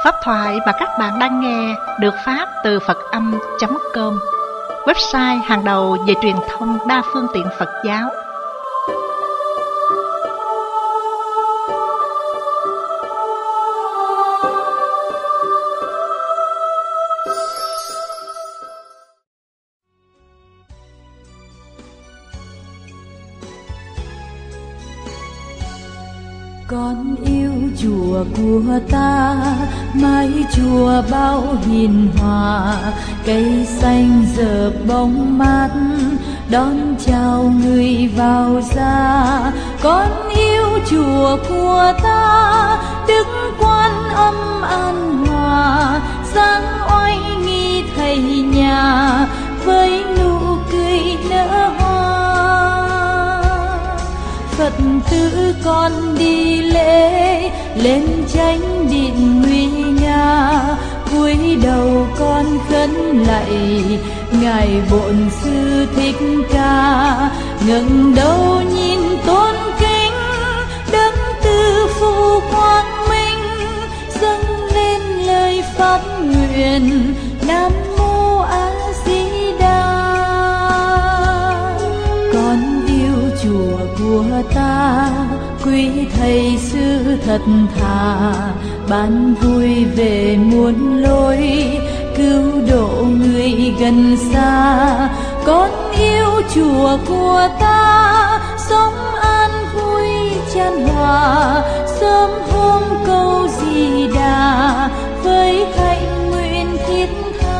Pháp thoại mà các bạn đang nghe được phát từ Phật-âm.com, website hàng đầu về truyền thông đa phương tiện Phật giáo. Con yêu chùa của ta, mái chùa bao hiền hòa, cây xanh dợp bóng mát đón chào người vào ra. Con yêu chùa của ta, Đức Quan Âm an hòa, sáng oai nghi thầy nhà với nụ cười nở hoa. Phật tử con đi lễ lên chánh điện nguy nga, cúi đầu con khấn lạy ngài Bổn Sư Thích Ca. Ngẩng đầu nhìn tôn kính Đấng Từ Phụ quang minh, dâng lên lời phát nguyện Nam Mô A Di Đà. Con yêu chùa của ta, quý thầy sư thật thà, ban vui về muôn lối, cứu độ người gần xa. Con yêu chùa của ta, sống an vui chan hòa, sớm hôm câu Di Đà với hạnh nguyện thiết tha.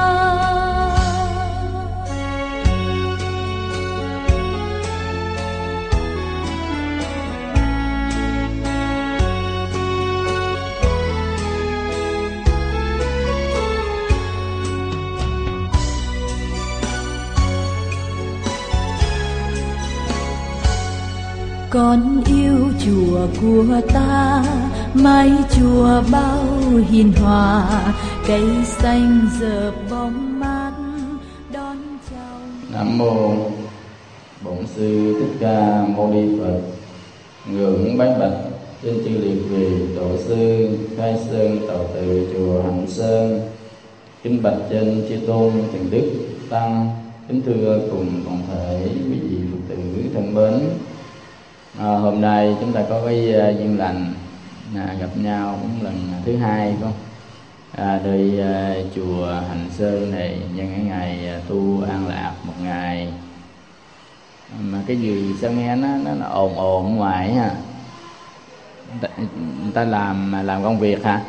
Con yêu chùa của ta, mái chùa bao hiền hòa, cây xanh dợp bóng mát đón chào. Nam mô Bổn Sư Thích Ca Mâu Ni Phật. Ngưỡng bái bạch trên chư liệt vị tổ sư Khai Sơn Tọa Tự chùa Hạnh Sơn. Kính bạch trên chư tôn thượng đức tăng. Kính thưa cùng toàn thể quý vị Phật tử thân mến. Hôm nay chúng ta có cái duyên lành gặp nhau cũng lần thứ hai, phải không? Nơi chùa Hành Sơn này nhân cái ngày tu an lạc một ngày. Mà cái gì sao nghe nó ồn ồn ngoài ha? Người ta làm công việc hả?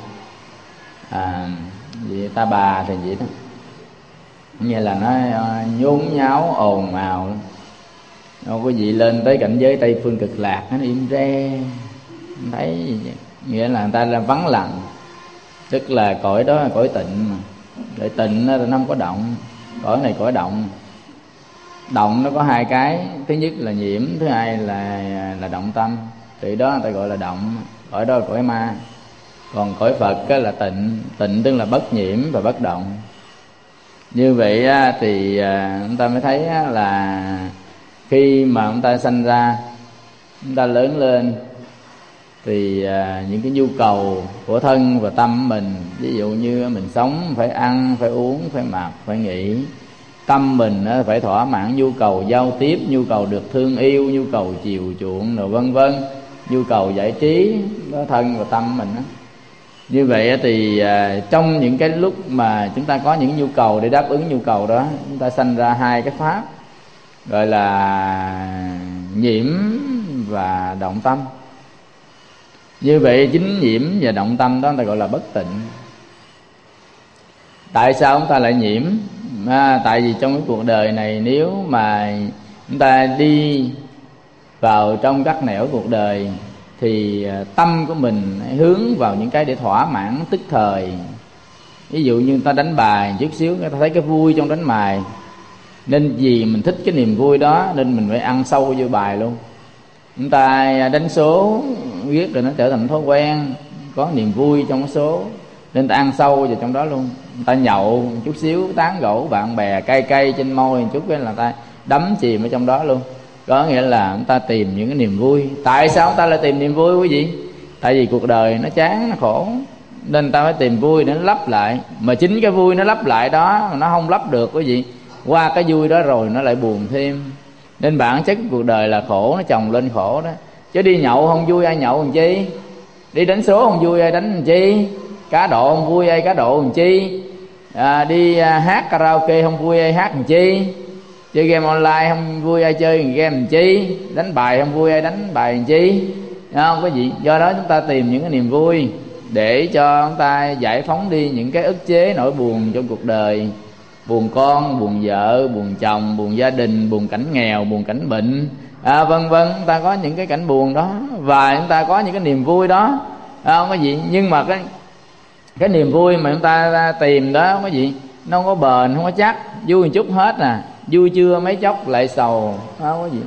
Vậy ta bà thì vậy đó, như là nó nhốn nháo ồn ào. Đâu có gì lên tới cảnh giới Tây Phương Cực Lạc nó im re, thấy nghĩa là người ta là vắng lặng, tức là cõi đó là cõi tịnh mà. Cõi tịnh nó không có động, cõi này cõi động. Động nó có hai cái, thứ nhất là nhiễm, thứ hai là động tâm. Từ đó người ta gọi là động, cõi đó là cõi ma. Còn cõi Phật là tịnh, tịnh tức là bất nhiễm và bất động. Như vậy thì chúng ta mới thấy là khi mà chúng ta sanh ra, chúng ta lớn lên thì những cái nhu cầu của thân và tâm mình, ví dụ như mình sống phải ăn, phải uống, phải mặc, phải nghỉ. Tâm mình phải thỏa mãn nhu cầu giao tiếp, nhu cầu được thương yêu, nhu cầu chiều chuộng rồi vân vân, nhu cầu giải trí, đó thân và tâm mình đó. Như vậy thì trong những cái lúc mà chúng ta có những nhu cầu để đáp ứng nhu cầu đó, chúng ta sanh ra hai cái pháp gọi là nhiễm và động tâm. Như vậy chính nhiễm và động tâm đó người ta gọi là bất tịnh. Tại sao chúng ta lại nhiễm? Tại vì trong cái cuộc đời này, nếu mà chúng ta đi vào trong các nẻo cuộc đời thì tâm của mình hướng vào những cái để thỏa mãn tức thời. Ví dụ như người ta đánh bài chút xíu, người ta thấy cái vui trong đánh bài, nên vì mình thích cái niềm vui đó nên mình phải ăn sâu vô bài luôn. Chúng ta đánh số viết rồi nó trở thành thói quen, có niềm vui trong cái số nên ta ăn sâu vào trong đó luôn. Người ta nhậu một chút xíu, tán gẫu bạn bè cay cay trên môi một chút cái là ta đắm chìm ở trong đó luôn. Có nghĩa là người ta tìm những cái niềm vui. Tại sao người ta lại tìm niềm vui quý vị? Tại vì cuộc đời nó chán, nó khổ, nên ta phải tìm vui để nó lấp lại. Mà chính cái vui nó lấp lại đó mà nó không lấp được, quý vị, qua cái vui đó rồi nó lại buồn thêm. Nên bản chất cuộc đời là khổ, nó chồng lên khổ đó. Chứ đi nhậu không vui ai nhậu làm chi, đi đánh số không vui ai đánh làm chi, cá độ không vui ai cá độ làm chi, đi hát karaoke không vui ai hát làm chi, chơi game online không vui ai chơi game làm chi, đánh bài không vui ai đánh bài làm chi. Đúng không quý vị? Do đó chúng ta tìm những cái niềm vui để cho chúng ta giải phóng đi những cái ức chế nỗi buồn trong cuộc đời. Buồn con, buồn vợ, buồn chồng, buồn gia đình, buồn cảnh nghèo, buồn cảnh bệnh, vân vân. Chúng ta có những cái cảnh buồn đó và chúng ta có những cái niềm vui đó, không có gì. Nhưng mà cái niềm vui mà chúng ta tìm đó, không có gì, nó không có bền, không có chắc. Vui một chút hết vui chưa mấy chốc lại sầu, không có gì.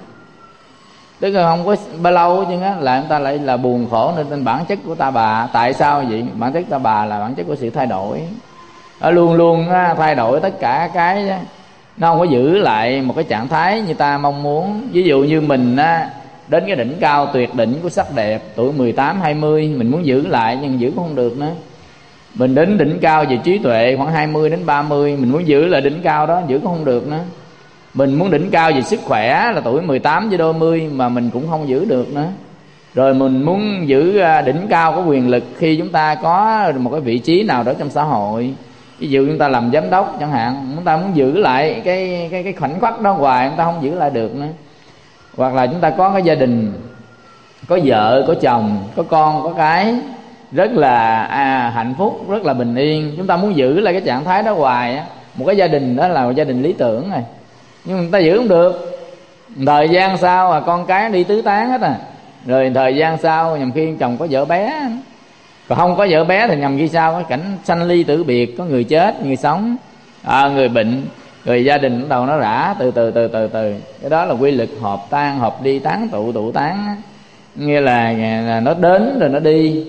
Tức là không có bao lâu chứ á, là chúng ta lại là buồn khổ. Nên bản chất của ta bà, tại sao vậy? Bản chất ta bà là bản chất của sự thay đổi. Nó luôn luôn thay đổi tất cả cái, nó không có giữ lại một cái trạng thái như ta mong muốn. Ví dụ như mình đến cái đỉnh cao tuyệt đỉnh của sắc đẹp tuổi 18, 20, mình muốn giữ lại nhưng giữ cũng không được nữa. Mình đến đỉnh cao về trí tuệ khoảng 20 đến 30, mình muốn giữ lại đỉnh cao đó, giữ cũng không được nữa. Mình muốn đỉnh cao về sức khỏe là tuổi 18 với đôi mươi mà mình cũng không giữ được nữa. Rồi mình muốn giữ đỉnh cao của quyền lực khi chúng ta có một cái vị trí nào đó trong xã hội. Ví dụ chúng ta làm giám đốc chẳng hạn, chúng ta muốn giữ lại cái khoảnh khắc đó hoài, chúng ta không giữ lại được nữa. Hoặc là chúng ta có cái gia đình, có vợ, có chồng, có con, có cái rất là hạnh phúc, rất là bình yên. Chúng ta muốn giữ lại cái trạng thái đó hoài á. Một cái gia đình đó là một gia đình lý tưởng rồi, nhưng mà người ta giữ không được. Thời gian sau con cái đi tứ tán hết rồi thời gian sau nhằm khi chồng có vợ bé, còn không có vợ bé thì nhằm khi sao cái cảnh sanh ly tử biệt, có người chết, người sống, người bệnh, rồi gia đình bắt đầu nó rã từ từ. Cái đó là quy luật hợp tan, hợp đi, tán tụ tán. Nghĩa là nó đến rồi nó đi,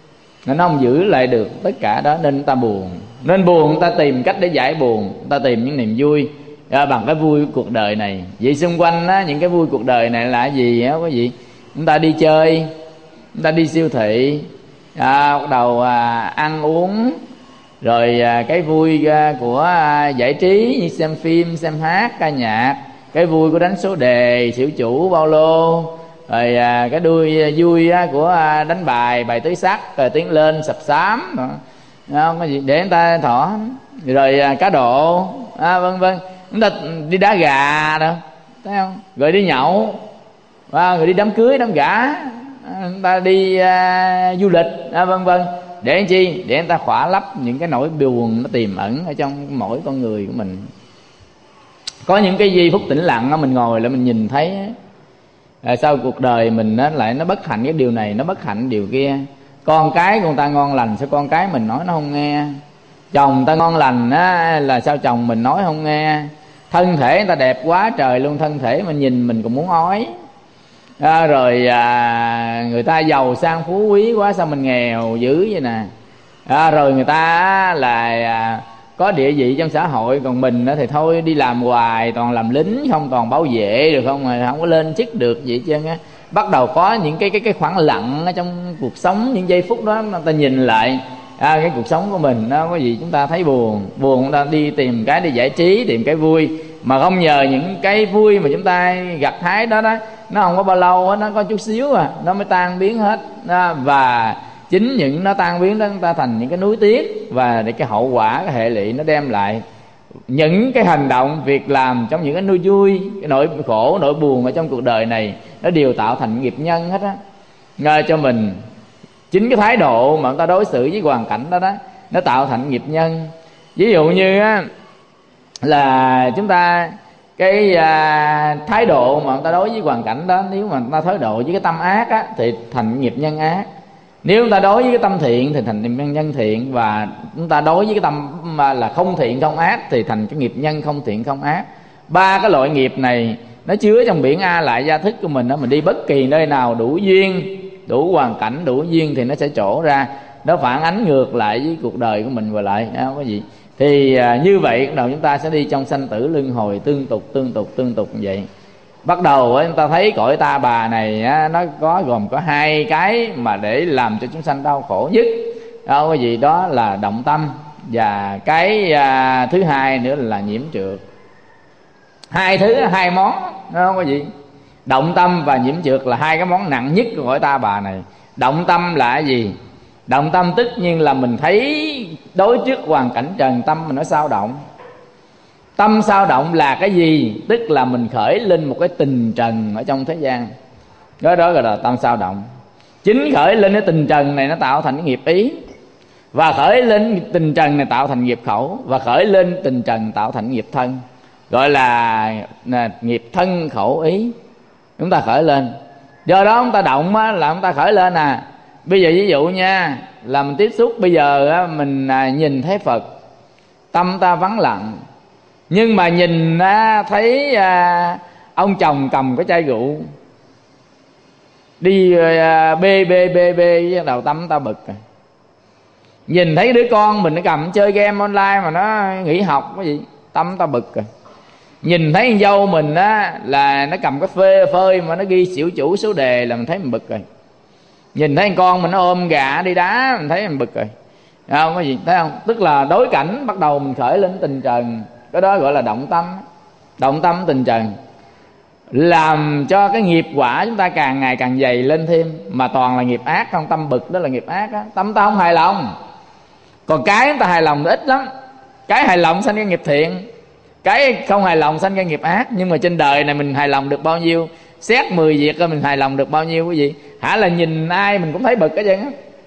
nó không giữ lại được tất cả đó. Nên ta buồn, nên buồn ta tìm cách để giải buồn, ta tìm những niềm vui bằng cái vui của cuộc đời này. Vậy xung quanh những cái vui cuộc đời này là gì quý vị? Chúng ta đi chơi, chúng ta đi siêu thị, bắt đầu ăn uống, rồi cái vui của giải trí như xem phim, xem hát, ca nhạc, cái vui của đánh số đề, xỉu chủ, bao lô, rồi cái vui của đánh bài tứ sắc, rồi tiến lên sập xám, không có gì để người ta thỏa. Rồi cá độ, vân vân. Chúng ta đi đá gà đâu, thấy không? Rồi đi nhậu, rồi đi đám cưới, đám gả, người ta đi du lịch, vân vân. Để làm chi? Để người ta khỏa lấp những cái nỗi buồn nó tiềm ẩn ở trong mỗi con người của mình. Có những cái giây phút tĩnh lặng mình ngồi lại mình nhìn thấy sao cuộc đời mình lại nó bất hạnh cái điều này, nó bất hạnh điều kia. Con cái của người ta ngon lành, sao con cái mình nói nó không nghe? Chồng ta ngon lành là sao chồng mình nói không nghe? Thân thể người ta đẹp quá trời luôn, thân thể mình nhìn mình cũng muốn ói. Rồi người ta giàu sang phú quý quá, sao mình nghèo dữ vậy nè. Rồi người ta là có địa vị trong xã hội, còn mình thì thôi đi làm hoài, toàn làm lính không, toàn bảo vệ được không, mà không có lên chức được vậy chứ. Bắt đầu có những cái khoảng lặng ở trong cuộc sống, những giây phút đó người ta nhìn lại cái cuộc sống của mình nó có gì chúng ta thấy buồn, chúng ta đi tìm cái để giải trí, tìm cái vui. Mà không nhờ những cái vui mà chúng ta gặt hái đó nó không có bao lâu hết, nó có chút xíu nó mới tan biến hết. Và chính những nó tan biến đó chúng ta thành những cái nuối tiếc, và để cái hậu quả, cái hệ lụy nó đem lại những cái hành động, việc làm trong những cái nuôi vui, cái nỗi khổ, nỗi buồn ở trong cuộc đời này, nó đều tạo thành nghiệp nhân hết á cho mình. Chính cái thái độ mà chúng ta đối xử với hoàn cảnh đó nó tạo thành nghiệp nhân. Ví dụ như là chúng ta cái thái độ mà người ta đối với hoàn cảnh đó, nếu mà người ta thái độ với cái tâm ác thì thành nghiệp nhân ác. Nếu chúng ta đối với cái tâm thiện thì thành nghiệp nhân thiện, và chúng ta đối với cái tâm mà là không thiện không ác thì thành cái nghiệp nhân không thiện không ác. Ba cái loại nghiệp này nó chứa trong biển A lại gia thức của mình đó. Mình đi bất kỳ nơi nào đủ duyên, đủ hoàn cảnh, đủ duyên thì nó sẽ trổ ra, nó phản ánh ngược lại với cuộc đời của mình và lại không có gì. Thì như vậy bắt đầu chúng ta sẽ đi trong sanh tử luân hồi tương tục như vậy. Bắt đầu chúng ta thấy cõi ta bà này nó gồm có hai cái mà để làm cho chúng sanh đau khổ nhất. Đó, cái gì đó là động tâm. Và cái thứ hai nữa là nhiễm trượt. Hai món nó không có gì. Động tâm và nhiễm trượt là hai cái món nặng nhất của cõi ta bà này. Động tâm là cái gì? Động tâm tất nhiên là mình thấy đối trước hoàn cảnh trần, tâm mình nó sao động. Tâm sao động là cái gì? Tức là mình khởi lên một cái tình trần ở trong thế gian. Đó gọi là tâm sao động. Chính khởi lên cái tình trần này nó tạo thành cái nghiệp ý, và khởi lên tình trần này tạo thành nghiệp khẩu, và khởi lên tình trần tạo thành nghiệp thân, gọi là nghiệp thân khẩu ý. Chúng ta khởi lên, do đó chúng ta động là chúng ta khởi lên. Bây giờ ví dụ nha, là mình tiếp xúc, bây giờ mình nhìn thấy Phật, tâm ta vắng lặng. Nhưng mà nhìn thấy ông chồng cầm cái chai rượu đi bê với đầu tâm ta bực rồi. Nhìn thấy đứa con mình nó cầm chơi game online mà nó nghỉ học cái gì, tâm ta bực rồi. Nhìn thấy con dâu mình là nó cầm cái phơi mà nó ghi xỉu chủ số đề là mình thấy mình bực rồi. Nhìn thấy con mình nó ôm gà đi đá mình thấy mình bực rồi. Không có gì, thấy không? Tức là đối cảnh bắt đầu mình khởi lên tình trần. Cái đó gọi là động tâm. Động tâm tình trần làm cho cái nghiệp quả chúng ta càng ngày càng dày lên thêm, mà toàn là nghiệp ác không. Tâm bực đó là nghiệp ác đó. Tâm ta không hài lòng. Còn cái chúng ta hài lòng ít lắm. Cái hài lòng sanh ra nghiệp thiện, cái không hài lòng sanh ra nghiệp ác. Nhưng mà trên đời này mình hài lòng được bao nhiêu? Xét 10 việc rồi mình hài lòng được bao nhiêu? Cái gì hả? Là nhìn ai mình cũng thấy bực cái chứ.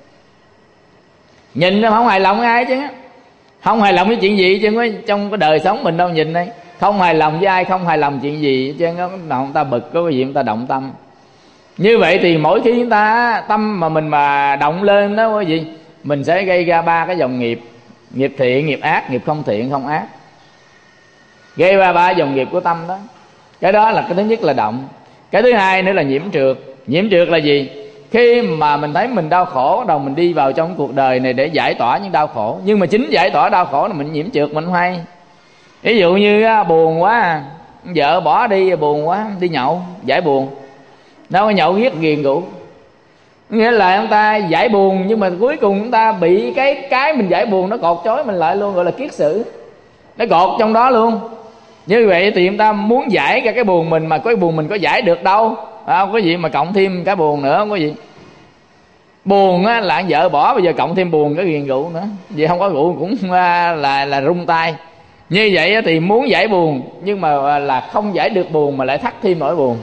Nhìn nó không hài lòng với ai chứ. Không hài lòng với chuyện gì chứ. Trong cái đời sống mình đâu nhìn đây. Không hài lòng với ai, không hài lòng chuyện gì chứ. Người ta bực có cái gì người ta động tâm. Như vậy thì mỗi khi chúng ta tâm mà mình mà động lên đó, cái gì mình sẽ gây ra 3 cái dòng nghiệp: nghiệp thiện, nghiệp ác, nghiệp không thiện, không ác. Gây ra 3 dòng nghiệp của tâm đó. Cái đó là cái thứ nhất là động. Cái thứ hai nữa là nhiễm trượt. Nhiễm trượt là gì? Khi mà mình thấy mình đau khổ, bắt đầu mình đi vào trong cuộc đời này để giải tỏa những đau khổ. Nhưng mà chính giải tỏa đau khổ là mình nhiễm trượt, mình không hay. Ví dụ như buồn quá, vợ bỏ đi buồn quá, đi nhậu giải buồn. Đâu có nhậu giết ghiền rượu. Nghĩa là chúng ta giải buồn, nhưng mà cuối cùng chúng ta bị cái mình giải buồn nó cột trói mình lại luôn, gọi là kiết sử. Nó cột trong đó luôn. Như vậy thì chúng ta muốn giải cả cái buồn mình, mà cái buồn mình có giải được đâu. Không có gì mà cộng thêm cái buồn nữa, không có gì. Buồn là vợ bỏ, bây giờ cộng thêm buồn cái ghiền rượu nữa. Vì không có rượu cũng là rung tay. Như vậy thì muốn giải buồn, nhưng mà là không giải được buồn mà lại thắt thêm nỗi buồn.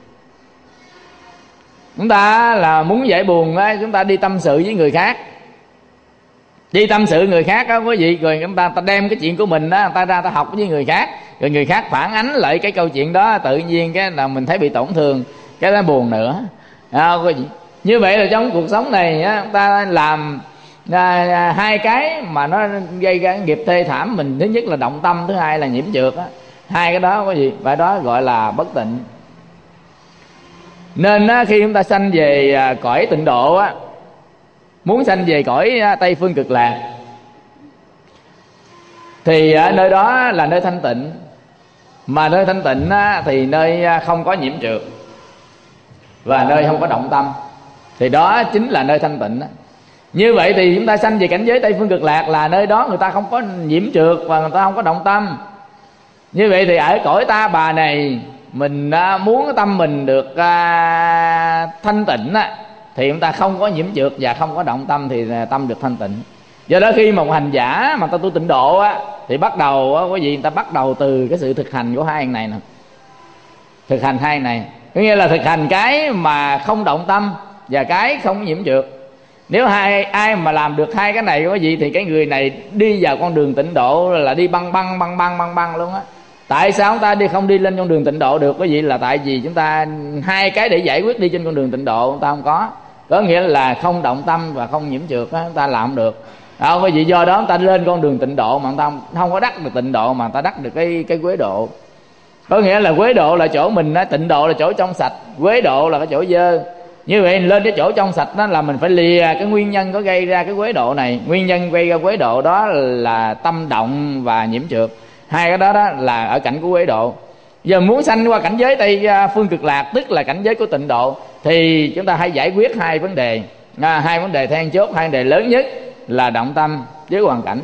Chúng ta là muốn giải buồn, chúng ta đi tâm sự với người khác. Đi tâm sự người khác đó quý vị, rồi chúng ta đem cái chuyện của mình đó, ta ra ta học với người khác, rồi người khác phản ánh lại cái câu chuyện đó, tự nhiên cái là mình thấy bị tổn thương, cái đó buồn nữa. Quý vị, như vậy là trong cuộc sống này ta làm hai cái mà nó gây ra nghiệp thê thảm mình. Thứ nhất là động tâm, thứ hai là nhiễm trượt. Hai cái đó quý vị, và đó gọi là bất tịnh. Nên khi chúng ta sanh về cõi tịnh độ á, muốn sanh về cõi Tây Phương Cực Lạc, thì nơi đó là nơi thanh tịnh. Mà nơi thanh tịnh thì nơi không có nhiễm trượt và nơi không có động tâm, thì đó chính là nơi thanh tịnh. Như vậy thì chúng ta sanh về cảnh giới Tây Phương Cực Lạc là nơi đó người ta không có nhiễm trượt và người ta không có động tâm. Như vậy thì ở cõi ta bà này, mình muốn cái tâm mình được thanh tịnh thì chúng ta không có nhiễm trượt và không có động tâm, thì tâm được thanh tịnh. Do đó khi mà một hành giả mà ta tu tịnh độ thì bắt đầu quý vị, người ta bắt đầu từ cái sự thực hành của hai này nè. Thực hành hai này có nghĩa là thực hành cái mà không động tâm và cái không nhiễm trượt. Nếu ai mà làm được hai cái này quý vị, thì cái người này đi vào con đường tịnh độ là đi băng luôn á. Tại sao chúng ta không đi lên con đường tịnh độ được quý vị? Là tại vì chúng ta hai cái để giải quyết đi trên con đường tịnh độ chúng ta không có. Có nghĩa là không động tâm và không nhiễm trượt chúng ta làm không được. Quý vị, do đó chúng ta lên con đường tịnh độ mà chúng ta không có đắc được tịnh độ, mà ta đắc được cái quế độ. Có nghĩa là quế độ là chỗ mình, tịnh độ là chỗ trong sạch, quế độ là cái chỗ dơ. Như vậy lên cái chỗ trong sạch đó là mình phải lìa cái nguyên nhân có gây ra cái quế độ này. Nguyên nhân gây ra quế độ đó là tâm động và nhiễm trượt. Hai cái đó là ở cảnh của quế độ. Giờ muốn sanh qua cảnh giới Tây Phương Cực Lạc, tức là cảnh giới của tịnh độ, thì chúng ta hãy giải quyết hai vấn đề. Hai vấn đề then chốt, hai vấn đề lớn nhất là động tâm với hoàn cảnh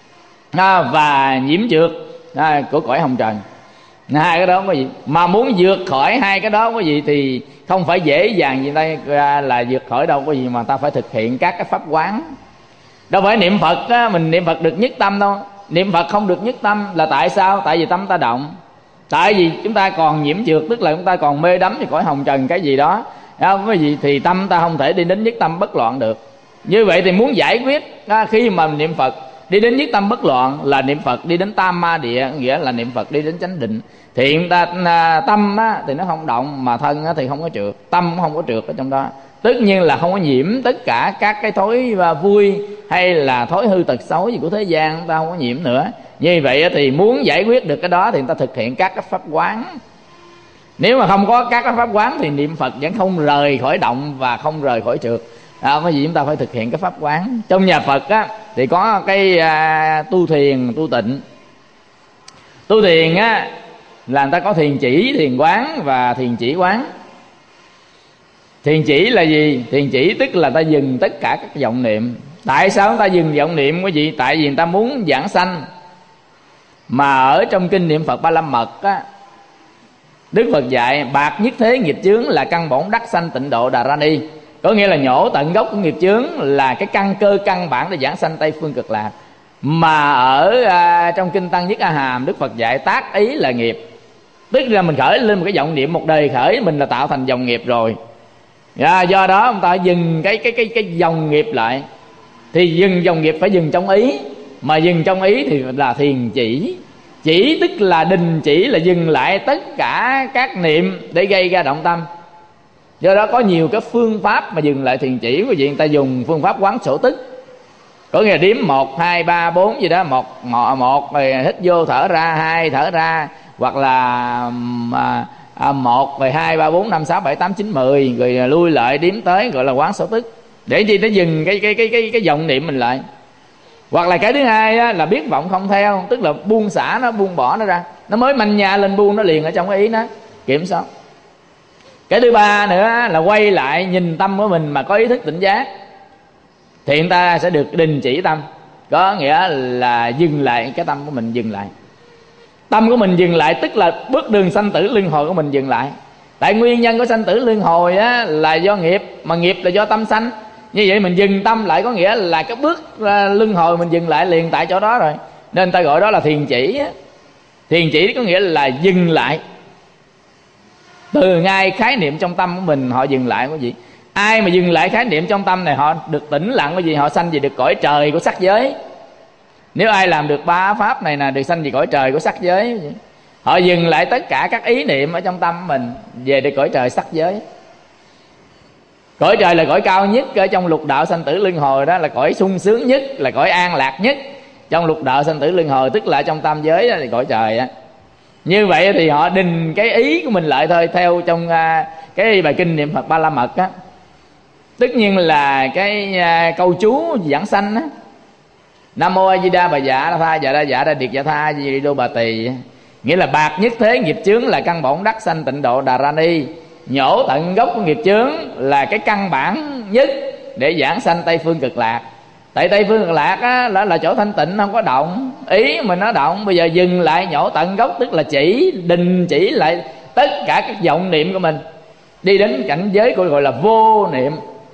và nhiễm trượt của cõi hồng trần. Hai cái đó có gì mà muốn vượt khỏi hai cái đó có gì thì không phải dễ dàng gì đây là vượt khỏi đâu có gì, mà ta phải thực hiện các cái pháp quán. Đâu phải niệm Phật á, mình niệm Phật được nhất tâm đâu. Niệm Phật không được nhất tâm là tại sao? Tại vì tâm ta động. Tại vì chúng ta còn nhiễm trượt, tức là chúng ta còn mê đắm thì cõi hồng trần cái gì đó, không có gì thì tâm ta không thể đi đến nhất tâm bất loạn được. Như vậy thì muốn giải quyết khi mà niệm Phật đi đến nhất tâm bất loạn là niệm Phật đi đến tam ma địa, nghĩa là niệm Phật đi đến chánh định. Thì hiện ta tâm á, thì nó không động, mà thân á, thì không có trượt, tâm cũng không có trượt ở trong đó. Tất nhiên là không có nhiễm tất cả các cái thói vui hay là thói hư tật xấu gì của thế gian, ta không có nhiễm nữa. Như vậy thì muốn giải quyết được cái đó thì người ta thực hiện các cái pháp quán. Nếu mà không có các cái pháp quán thì niệm Phật vẫn không rời khỏi động và không rời khỏi trượt. Có gì chúng ta phải thực hiện cái pháp quán. Trong nhà Phật á, thì có cái tu thiền, tu tịnh. Tu thiền á, là người ta có thiền chỉ, thiền quán và thiền chỉ quán. Thiền chỉ là gì? Thiền chỉ tức là ta dừng tất cả các vọng niệm. Tại sao chúng ta dừng vọng niệm quý vị? Tại vì người ta muốn giảng sanh. Mà ở trong kinh niệm Phật Ba La Mật á, Đức Phật dạy bạc nhất thế nghiệp chướng là căn bổn đắc sanh tịnh độ Đà Ra Ni. Có nghĩa là nhổ tận gốc của nghiệp chướng là cái căn cơ căn bản để giảng sanh Tây Phương Cực Lạc. Mà ở trong kinh Tăng Nhất A Hàm, Đức Phật dạy tác ý là nghiệp. Tức là mình khởi lên một cái vọng niệm, một đời khởi mình là tạo thành dòng nghiệp rồi. Do đó ông ta dừng cái dòng nghiệp lại. Thì dừng dòng nghiệp phải dừng trong ý. Mà dừng trong ý thì là thiền chỉ. Chỉ tức là đình chỉ, là dừng lại tất cả các niệm để gây ra động tâm. Do đó có nhiều cái phương pháp mà dừng lại thiền chỉ. Quý vị, người ta dùng phương pháp quán sổ tức. Có nghĩa là đếm 1, 2, 3, 4 gì đó. Một rồi hít vô thở ra, 2 thở ra. Hoặc là 1 rồi 2, 3, 4, 5, 6, 7, 8, 9, 10. Rồi lui lại đếm tới gọi là quán sổ tức. Để chi nó dừng cái vọng niệm mình lại. Hoặc là cái thứ hai á, là biết vọng không theo. Tức là buông xả nó, buông bỏ nó ra. Nó mới manh nha lên buông nó liền ở trong cái ý nó, kiểm soát. Cái thứ ba nữa là quay lại nhìn tâm của mình mà có ý thức tỉnh giác. Thì người ta sẽ được đình chỉ tâm. Có nghĩa là dừng lại cái tâm của mình, dừng lại. Tâm của mình dừng lại tức là bước đường sanh tử luân hồi của mình dừng lại. Tại nguyên nhân của sanh tử luân hồi á, là do nghiệp. Mà nghiệp là do tâm sanh. Như vậy mình dừng tâm lại có nghĩa là cái bước luân hồi mình dừng lại liền tại chỗ đó rồi. Nên ta gọi đó là thiền chỉ. Thiền chỉ có nghĩa là dừng lại. Từ ngay khái niệm trong tâm của mình họ dừng lại quý vị. Ai mà dừng lại khái niệm trong tâm này họ được tĩnh lặng quý vị, họ sanh về được cõi trời của sắc giới. Nếu ai làm được ba pháp này là được sanh về cõi trời của sắc giới. Họ dừng lại tất cả các ý niệm ở trong tâm mình về được cõi trời sắc giới. Cõi trời là cõi cao nhất ở trong lục đạo sanh tử luân hồi, đó là cõi sung sướng nhất, là cõi an lạc nhất trong lục đạo sanh tử luân hồi, tức là trong tam giới đó, là cõi trời á. Như vậy thì họ đình cái ý của mình lại thôi, theo trong cái bài kinh niệm Phật Ba La Mật á. Tất nhiên là cái câu chú giảng sanh á, Nam mô A Di Đà Bà Dạ Tha Dạ Đa Dạ Đa Điệt Dạ Tha Di Đô Bà Tỳ, nghĩa là bạc nhất thế nghiệp chướng là căn bổn đắc sanh tịnh độ Đà Ra Ni. Nhổ tận gốc của nghiệp chướng là cái căn bản nhất để giảng sanh Tây Phương Cực Lạc. Tại Tây Phương Cực Lạc á, là chỗ thanh tịnh, không có động. Ý mình nó động, bây giờ dừng lại nhổ tận gốc, tức là chỉ, đình chỉ lại tất cả các vọng niệm của mình, đi đến cảnh giới của gọi là vô niệm.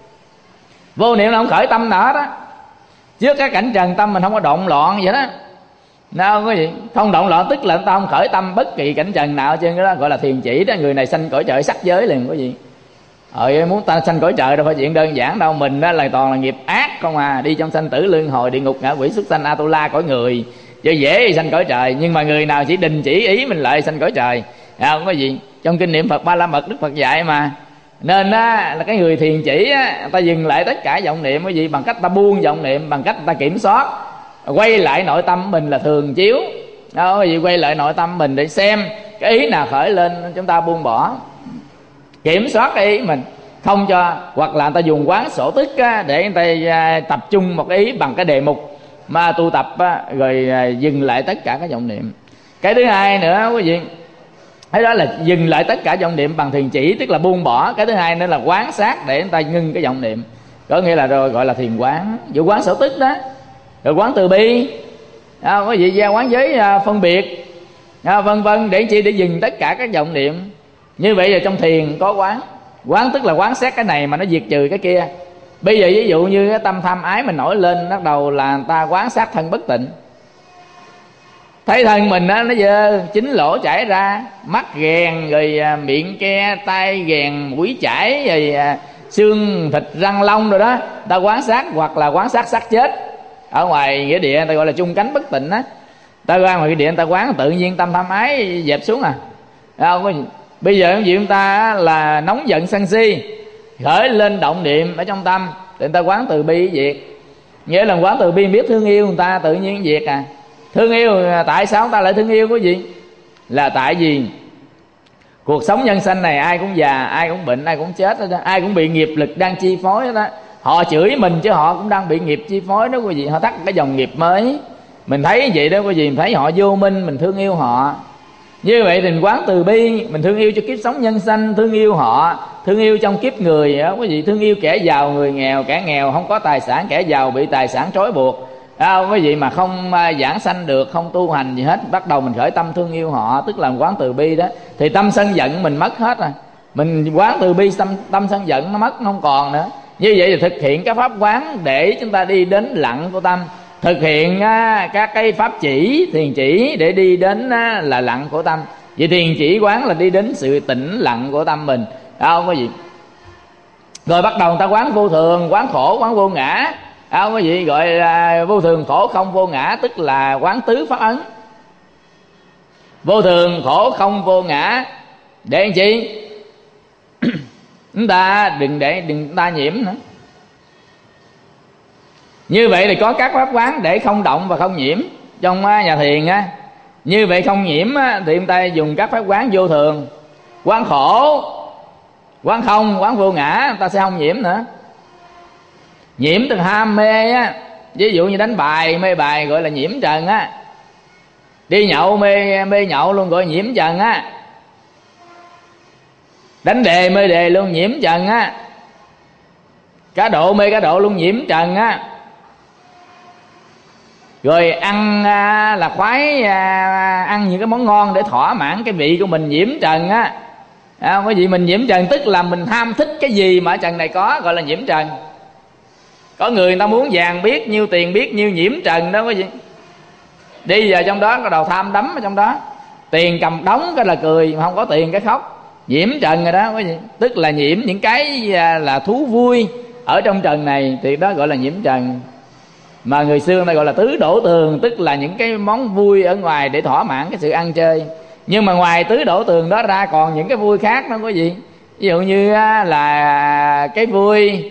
Vô niệm là không khởi tâm nào đó. Trước cái cảnh trần tâm mình không có động loạn vậy đó. Nào không có gì, không động loạn tức là ta không khởi tâm bất kỳ cảnh trần nào trên cái đó, gọi là thiền chỉ đó. Người này sanh cõi trời sắc giới liền có gì. Muốn ta sanh cõi trời đâu phải chuyện đơn giản đâu. Mình đó là toàn là nghiệp ác không à, đi trong sanh tử luân hồi, địa ngục, ngạ quỷ, súc sanh, Atula cõi người, chứ dễ thì sanh cõi trời. Nhưng mà người nào chỉ đình chỉ ý mình lại sanh cõi trời, không có gì. Trong kinh niệm Phật Ba La Mật Đức Phật dạy mà. Nên á, là cái người thiền chỉ á, ta dừng lại tất cả vọng niệm cái gì bằng cách ta buông vọng niệm, bằng cách ta kiểm soát, quay lại nội tâm mình là thường chiếu. Đó, gì quay lại nội tâm mình để xem cái ý nào khởi lên chúng ta buông bỏ, kiểm soát cái ý mình, không cho. Hoặc là người ta dùng quán sổ tức á, để người ta tập trung một cái ý bằng cái đề mục mà tu tập á, rồi dừng lại tất cả các vọng niệm. Cái thứ hai nữa quý vị, cái đó là dừng lại tất cả vọng niệm bằng thiền chỉ, tức là buông bỏ. Cái thứ hai nữa là quán sát để người ta ngưng cái vọng niệm. có nghĩa là rồi gọi là thiền quán. Vụ quán sở tức đó, rồi quán từ bi, có gì ra quán giới phân biệt, vân vân, để chi, để dừng tất cả các vọng niệm. Như vậy là trong thiền có quán. Quán tức là quán xét cái này mà nó diệt trừ cái kia. Bây giờ ví dụ như cái tâm tham ái mình nổi lên, bắt đầu là người ta quán sát thân bất tịnh, thấy thân mình đó, nó dơ, chín lỗ chảy ra, mắt ghèn, rồi miệng ke, tay ghèn, mũi chảy, rồi xương thịt răng lông rồi đó, ta quán sát. Hoặc là quán sát xác chết. Ở ngoài nghĩa địa ta gọi là chung cánh bất tịnh á, ta ra ngoài nghĩa địa ta quán, tự nhiên tâm tham ái dẹp xuống à. Không có gì. Bây giờ cái gì chúng ta là nóng giận sân si, khởi lên động niệm ở trong tâm, thì người ta quán từ bi diệt. Nghĩa là quán từ bi biết thương yêu người ta, tự nhiên diệt à. Thương yêu, tại sao ta lại thương yêu cái gì? Là tại vì cuộc sống nhân sanh này ai cũng già, ai cũng bệnh, ai cũng chết đó, ai cũng bị nghiệp lực đang chi phối đó. Họ chửi mình chứ họ cũng đang bị nghiệp chi phối đó quý vị. Họ thắt cái dòng nghiệp mới. Mình thấy vậy đó quý vị, mình thấy họ vô minh, mình thương yêu họ. Như vậy thì mình quán từ bi, mình thương yêu cho kiếp sống nhân sanh, thương yêu họ, thương yêu trong kiếp người đó quý vị. Thương yêu kẻ giàu, người nghèo, kẻ nghèo không có tài sản, kẻ giàu bị tài sản trói buộc, quý vị, mà không giảng sanh được, không tu hành gì hết. Bắt đầu mình khởi tâm thương yêu họ, tức là quán từ bi đó. Thì tâm sân giận mình mất hết rồi. Mình quán từ bi, tâm sân giận nó mất, không còn nữa. Như vậy thì thực hiện các pháp quán để chúng ta đi đến lặng của tâm. Thực hiện các cái pháp chỉ, thiền chỉ để đi đến là lặng của tâm. Vậy thiền chỉ quán là đi đến sự tĩnh lặng của tâm mình, không có gì. Rồi bắt đầu người ta quán vô thường, quán khổ, quán vô ngã, không có gì. Gọi là vô thường khổ không vô ngã, tức là quán tứ pháp ấn. Vô thường khổ không vô ngã để làm chi? Chúng ta đừng ta nhiễm nữa. Như vậy thì có các pháp quán để không động và không nhiễm trong nhà thiền á. Như vậy không nhiễm thì chúng ta dùng các pháp quán vô thường, quán khổ, quán không, quán vô ngã, người ta sẽ không nhiễm nữa. Nhiễm từ ham mê á, ví dụ như đánh bài, mê bài gọi là nhiễm trần á. Đi nhậu mê nhậu luôn gọi là nhiễm trần á. Đánh đề mê đề luôn nhiễm trần á. Cá độ mê cá độ luôn nhiễm trần á. Rồi ăn là khoái ăn những cái món ngon để thỏa mãn cái vị của mình, nhiễm trần á. Cái gì mình nhiễm trần tức là mình tham thích cái gì mà ở trần này có, gọi là nhiễm trần. Có người ta muốn vàng biết nhiêu, tiền biết nhiêu, nhiễm trần đó quý vị. Đi vào trong đó có đầu tham đắm ở trong đó. Tiền cầm đống cái là cười, mà không có tiền cái khóc, nhiễm trần rồi đó quý vị. Tức là nhiễm những cái là thú vui ở trong trần này, thì đó gọi là nhiễm trần. Mà người xưa người ta gọi là tứ đổ tường, tức là những cái món vui ở ngoài để thỏa mãn cái sự ăn chơi. Nhưng mà ngoài tứ đổ tường đó ra còn những cái vui khác đó quý vị. Ví dụ như là cái vui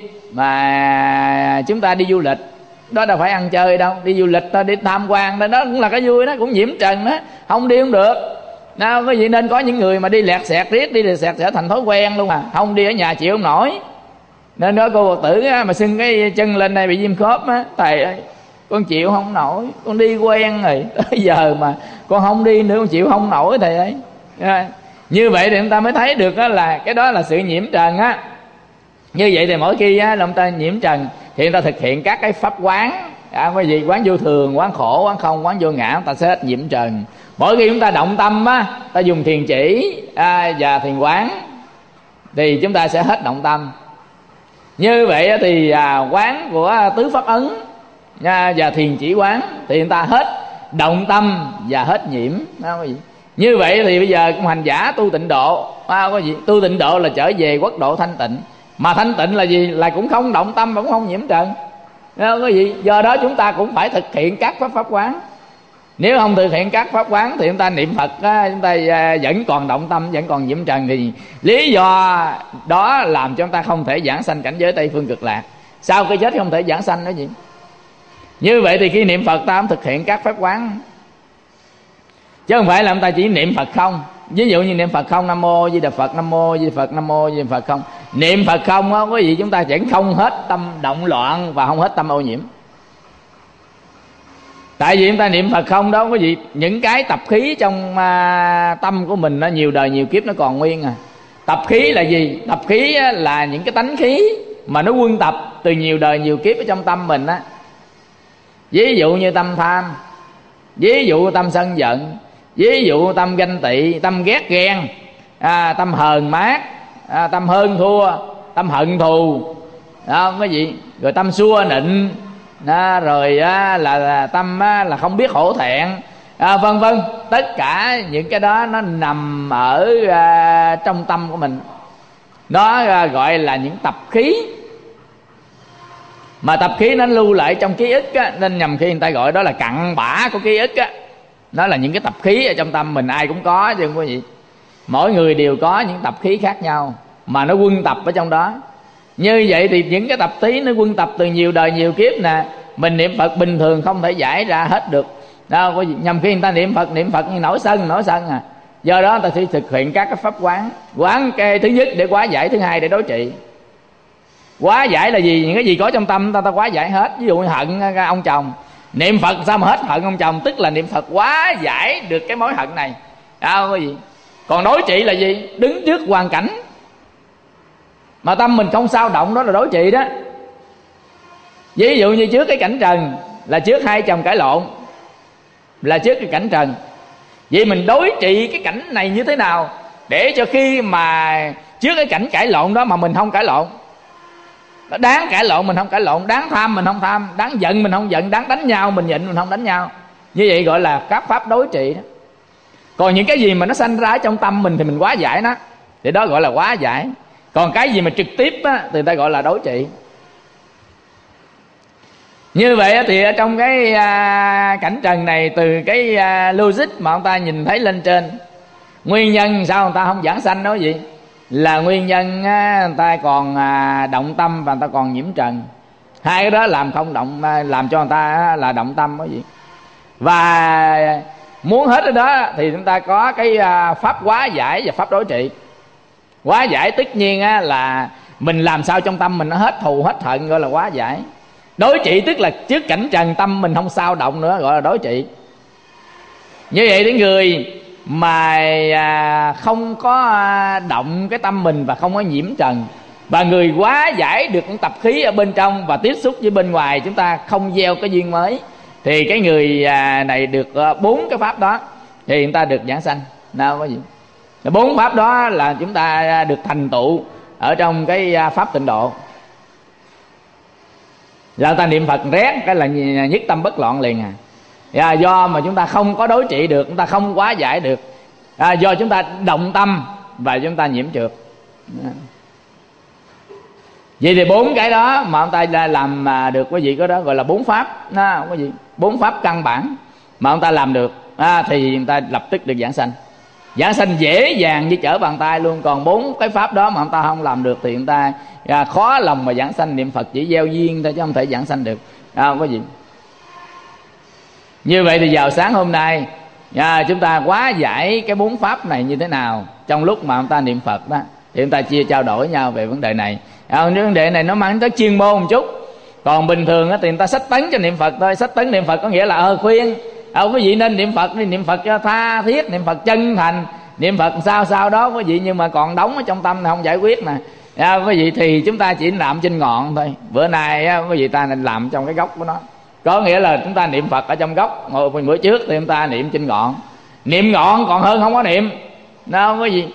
mà chúng ta đi du lịch, đó đâu phải ăn chơi đâu. Đi du lịch ta đi tham quan đó, đó cũng là cái vui đó, cũng nhiễm trần đó. Không đi không được nào quý vị. Nên có những người mà đi lẹt xẹt riết, đi lẹt xẹt sẽ thành thói quen luôn à. Không đi ở nhà chịu không nổi. Nên đó cô Phật tử mà xưng cái chân lên đây bị viêm khớp á, thầy ơi con chịu không nổi, con đi quen rồi, tới giờ mà con không đi nữa, con chịu không nổi thầy ấy. Như vậy thì chúng ta mới thấy được là cái đó là sự nhiễm trần á. Như vậy thì mỗi khi là chúng ta nhiễm trần thì chúng ta thực hiện các cái pháp quán, cái gì quán vô thường, quán khổ, quán không, quán vô ngã, chúng ta sẽ hết nhiễm trần. Mỗi khi chúng ta động tâm á, ta dùng thiền chỉ và thiền quán thì chúng ta sẽ hết động tâm. Như vậy thì quán của tứ pháp ấn và thiền chỉ quán thì người ta hết động tâm và hết nhiễm. Như vậy thì bây giờ hành giả tu tịnh độ, có gì tu tịnh độ là trở về quốc độ thanh tịnh. Mà thanh tịnh là gì? Là cũng không động tâm và cũng không nhiễm trần. Có gì? Do đó chúng ta cũng phải thực hiện các pháp quán. Nếu không thực hiện các pháp quán thì chúng ta niệm Phật chúng ta vẫn còn động tâm, vẫn còn nhiễm trần. Thì lý do đó làm cho chúng ta không thể giảng sanh cảnh giới Tây Phương Cực Lạc. Sau khi chết không thể giảng sanh đó gì. Như vậy thì khi niệm Phật ta không thực hiện các pháp quán, chứ không phải là chúng ta chỉ niệm Phật không. Ví dụ như niệm Phật không, Nam Mô Di Đà Phật, Nam Mô Di Đà Phật, Nam Mô Di Đà Phật không. Niệm Phật không á quý vị, chúng ta vẫn không hết tâm động loạn và không hết tâm ô nhiễm. Tại vì chúng ta niệm Phật không đó quý vị, những cái tập khí trong tâm của mình nó nhiều đời nhiều kiếp nó còn nguyên à. Tập khí là gì? Tập khí là những cái tánh khí mà nó quân tập từ nhiều đời nhiều kiếp ở trong tâm mình á. Ví dụ như tâm tham, ví dụ tâm sân giận, ví dụ tâm ganh tị, tâm ghét ghen, tâm hờn mát, tâm hơn thua, tâm hận thù, không có gì, rồi tâm xua nịnh, rồi là tâm là không biết hổ thẹn, vân vân. Tất cả những cái đó nó nằm ở trong tâm của mình. Nó gọi là những tập khí, mà tập khí nó lưu lại trong ký ức á, nên nhầm khi người ta gọi đó là cặn bã của ký ức á. Nó là những cái tập khí ở trong tâm mình, ai cũng có chứ không có gì. Mỗi người đều có những tập khí khác nhau mà nó quân tập ở trong đó. Như vậy thì những cái tập khí nó quân tập từ nhiều đời nhiều kiếp nè, mình niệm Phật bình thường không thể giải ra hết được đâu có gì. Nhầm khi người ta niệm Phật như nổi sân à. Do đó ta sẽ thực hiện các cái pháp quán cái thứ nhất để hóa giải, thứ hai để đối trị. Hóa giải là gì? Những cái gì có trong tâm ta hóa giải hết. Ví dụ như hận ông chồng, niệm Phật sao mà hết hận ông chồng, tức là niệm Phật hóa giải được cái mối hận này, không có gì. Còn đối trị là gì? Đứng trước hoàn cảnh mà tâm mình không sao động, đó là đối trị đó. Ví dụ như trước cái cảnh trần là trước hai chồng cãi lộn, là trước cái cảnh trần. Vậy mình đối trị cái cảnh này như thế nào để cho khi mà trước cái cảnh cãi lộn đó mà mình không cãi lộn? Đáng cãi lộn mình không cãi lộn, đáng tham mình không tham, đáng giận mình không giận, đáng đánh nhau mình nhịn mình không đánh nhau. Như vậy gọi là các pháp đối trị đó. Còn những cái gì mà nó sanh ra ở trong tâm mình thì mình hóa giải nó, thì đó gọi là hóa giải. Còn cái gì mà trực tiếp á, thì người ta gọi là đối trị. Như vậy thì ở trong cái cảnh trần này, từ cái logic mà ông ta nhìn thấy lên trên, nguyên nhân sao người ta không giảng sanh đó gì? Là nguyên nhân người ta còn động tâm và người ta còn nhiễm trần. Hai cái đó làm không động, làm cho người ta là động tâm đó gì. Và muốn hết cái đó thì chúng ta có cái pháp hóa giải và pháp đối trị. Hóa giải tất nhiên là mình làm sao trong tâm mình nó hết thù hết hận, gọi là hóa giải. Đối trị tức là trước cảnh trần tâm mình không sao động nữa, gọi là đối trị. Như vậy đến người mà không có động cái tâm mình và không có nhiễm trần, và người hóa giải được những tập khí ở bên trong và tiếp xúc với bên ngoài, chúng ta không gieo cái duyên mới, thì cái người này được 4 cái pháp đó thì người ta được giảng sanh. Nào có gì? 4 pháp đó là chúng ta được thành tựu ở trong cái pháp tịnh độ. Là người ta niệm Phật rét cái là nhất tâm bất loạn liền à. Do mà chúng ta không có đối trị được, chúng ta không hóa giải được, do chúng ta động tâm và chúng ta nhiễm trượt. Vậy thì 4 cái đó mà ông ta làm được quý vị, có đó gọi là 4 pháp, quý vị, 4 pháp căn bản mà ông ta làm được thì người ta lập tức được giảng sanh. Giảng sanh dễ dàng như trở bàn tay luôn. Còn 4 cái pháp đó mà ông ta không làm được thì người ta khó lòng mà giảng sanh. Niệm Phật chỉ gieo duyên thôi chứ không thể giảng sanh được, không có gì. Như vậy thì vào sáng hôm nay chúng ta hóa giải cái 4 pháp này như thế nào trong lúc mà ông ta niệm Phật đó, thì chúng ta chia trao đổi nhau về vấn đề này. Vấn đề này nó mang tới chuyên môn một chút. Còn bình thường thì người ta sách tấn cho niệm Phật thôi. Sách tấn niệm Phật có nghĩa là khuyên quý vị nên niệm Phật, niệm Phật cho tha thiết, niệm Phật chân thành, niệm Phật sao đó quý vị. Nhưng mà còn đóng ở trong tâm thì không giải quyết nè. Quý vị thì chúng ta chỉ làm trên ngọn thôi. Bữa nay quý vị ta nên làm trong cái gốc của nó. Có nghĩa là chúng ta niệm Phật ở trong gốc. Bữa trước thì chúng ta niệm trên ngọn. Niệm ngọn còn hơn không có niệm. Đâu quý vị.